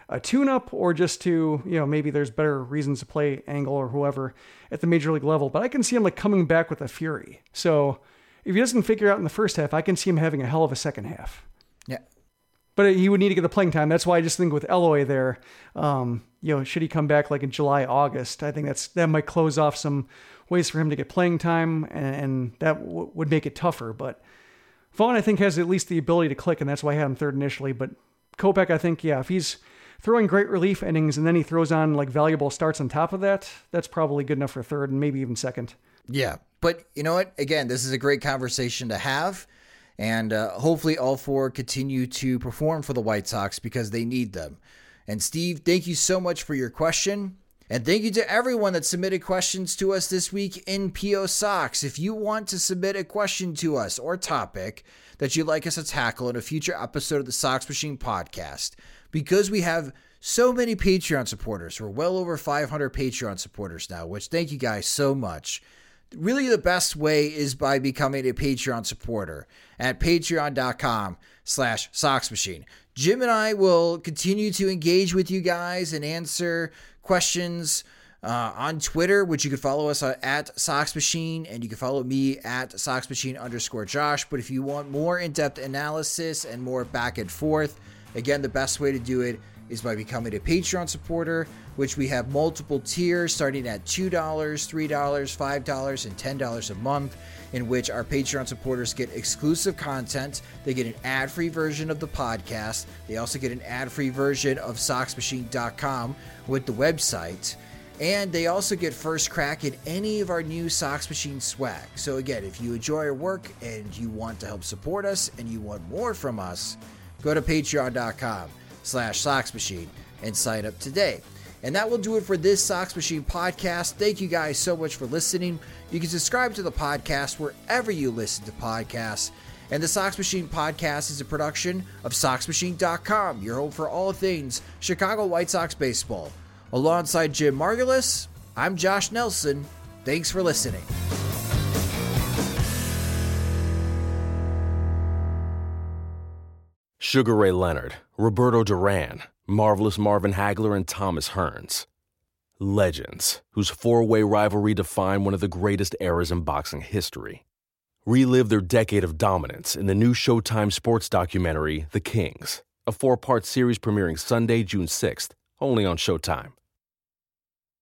a tune-up or just to, you know, maybe there's better reasons to play Angle or whoever at the major league level. But I can see him like coming back with a fury. So if he doesn't figure out in the first half, I can see him having a hell of a second half. Yeah. But he would need to get the playing time. That's why I just think with Eloy there, um, you know, should he come back like in July, August, I think that's that might close off some ways for him to get playing time, and, and that w- would make it tougher. But Vaughn, I think, has at least the ability to click, and that's why I had him third initially. But Kopech, I think, yeah, if he's throwing great relief innings and then he throws on like valuable starts on top of that, that's probably good enough for third and maybe even second. Yeah, but you know what? Again, this is a great conversation to have, and uh, hopefully all four continue to perform for the White Sox because they need them. And Steve, thank you so much for your question. And thank you to everyone that submitted questions to us this week in P O Sox. If you want to submit a question to us or topic that you'd like us to tackle in a future episode of the Sox Machine podcast, because we have so many Patreon supporters, we're well over five hundred Patreon supporters now, which thank you guys so much. Really, the best way is by becoming a Patreon supporter at patreon.com slash Sox Machine. Jim and I will continue to engage with you guys and answer questions uh, on Twitter, which you can follow us at Sox Machine, and you can follow me at Sox Machine underscore Josh. But if you want more in-depth analysis and more back and forth, again, the best way to do it is by becoming a Patreon supporter, which we have multiple tiers starting at two dollars, three dollars, five dollars, and ten dollars a month, in which our Patreon supporters get exclusive content. They get an ad-free version of the podcast. They also get an ad-free version of Sox Machine dot com with the website. And they also get first crack at any of our new Sox Machine swag. So again, if you enjoy our work and you want to help support us and you want more from us, go to patreon.com slash Sox Machine and sign up today. And that will do it for this Sox Machine podcast. Thank you guys so much for listening. You can subscribe to the podcast wherever you listen to podcasts. And the Sox Machine podcast is a production of Sox Machine dot com, your home for all things Chicago White Sox baseball. Alongside Jim Margulis, I'm Josh Nelson. Thanks for listening. Sugar Ray Leonard, Roberto Duran, Marvelous Marvin Hagler, and Thomas Hearns. Legends, whose four-way rivalry defined one of the greatest eras in boxing history. Relive their decade of dominance in the new Showtime sports documentary, The Kings, a four-part series premiering Sunday, June sixth, only on Showtime.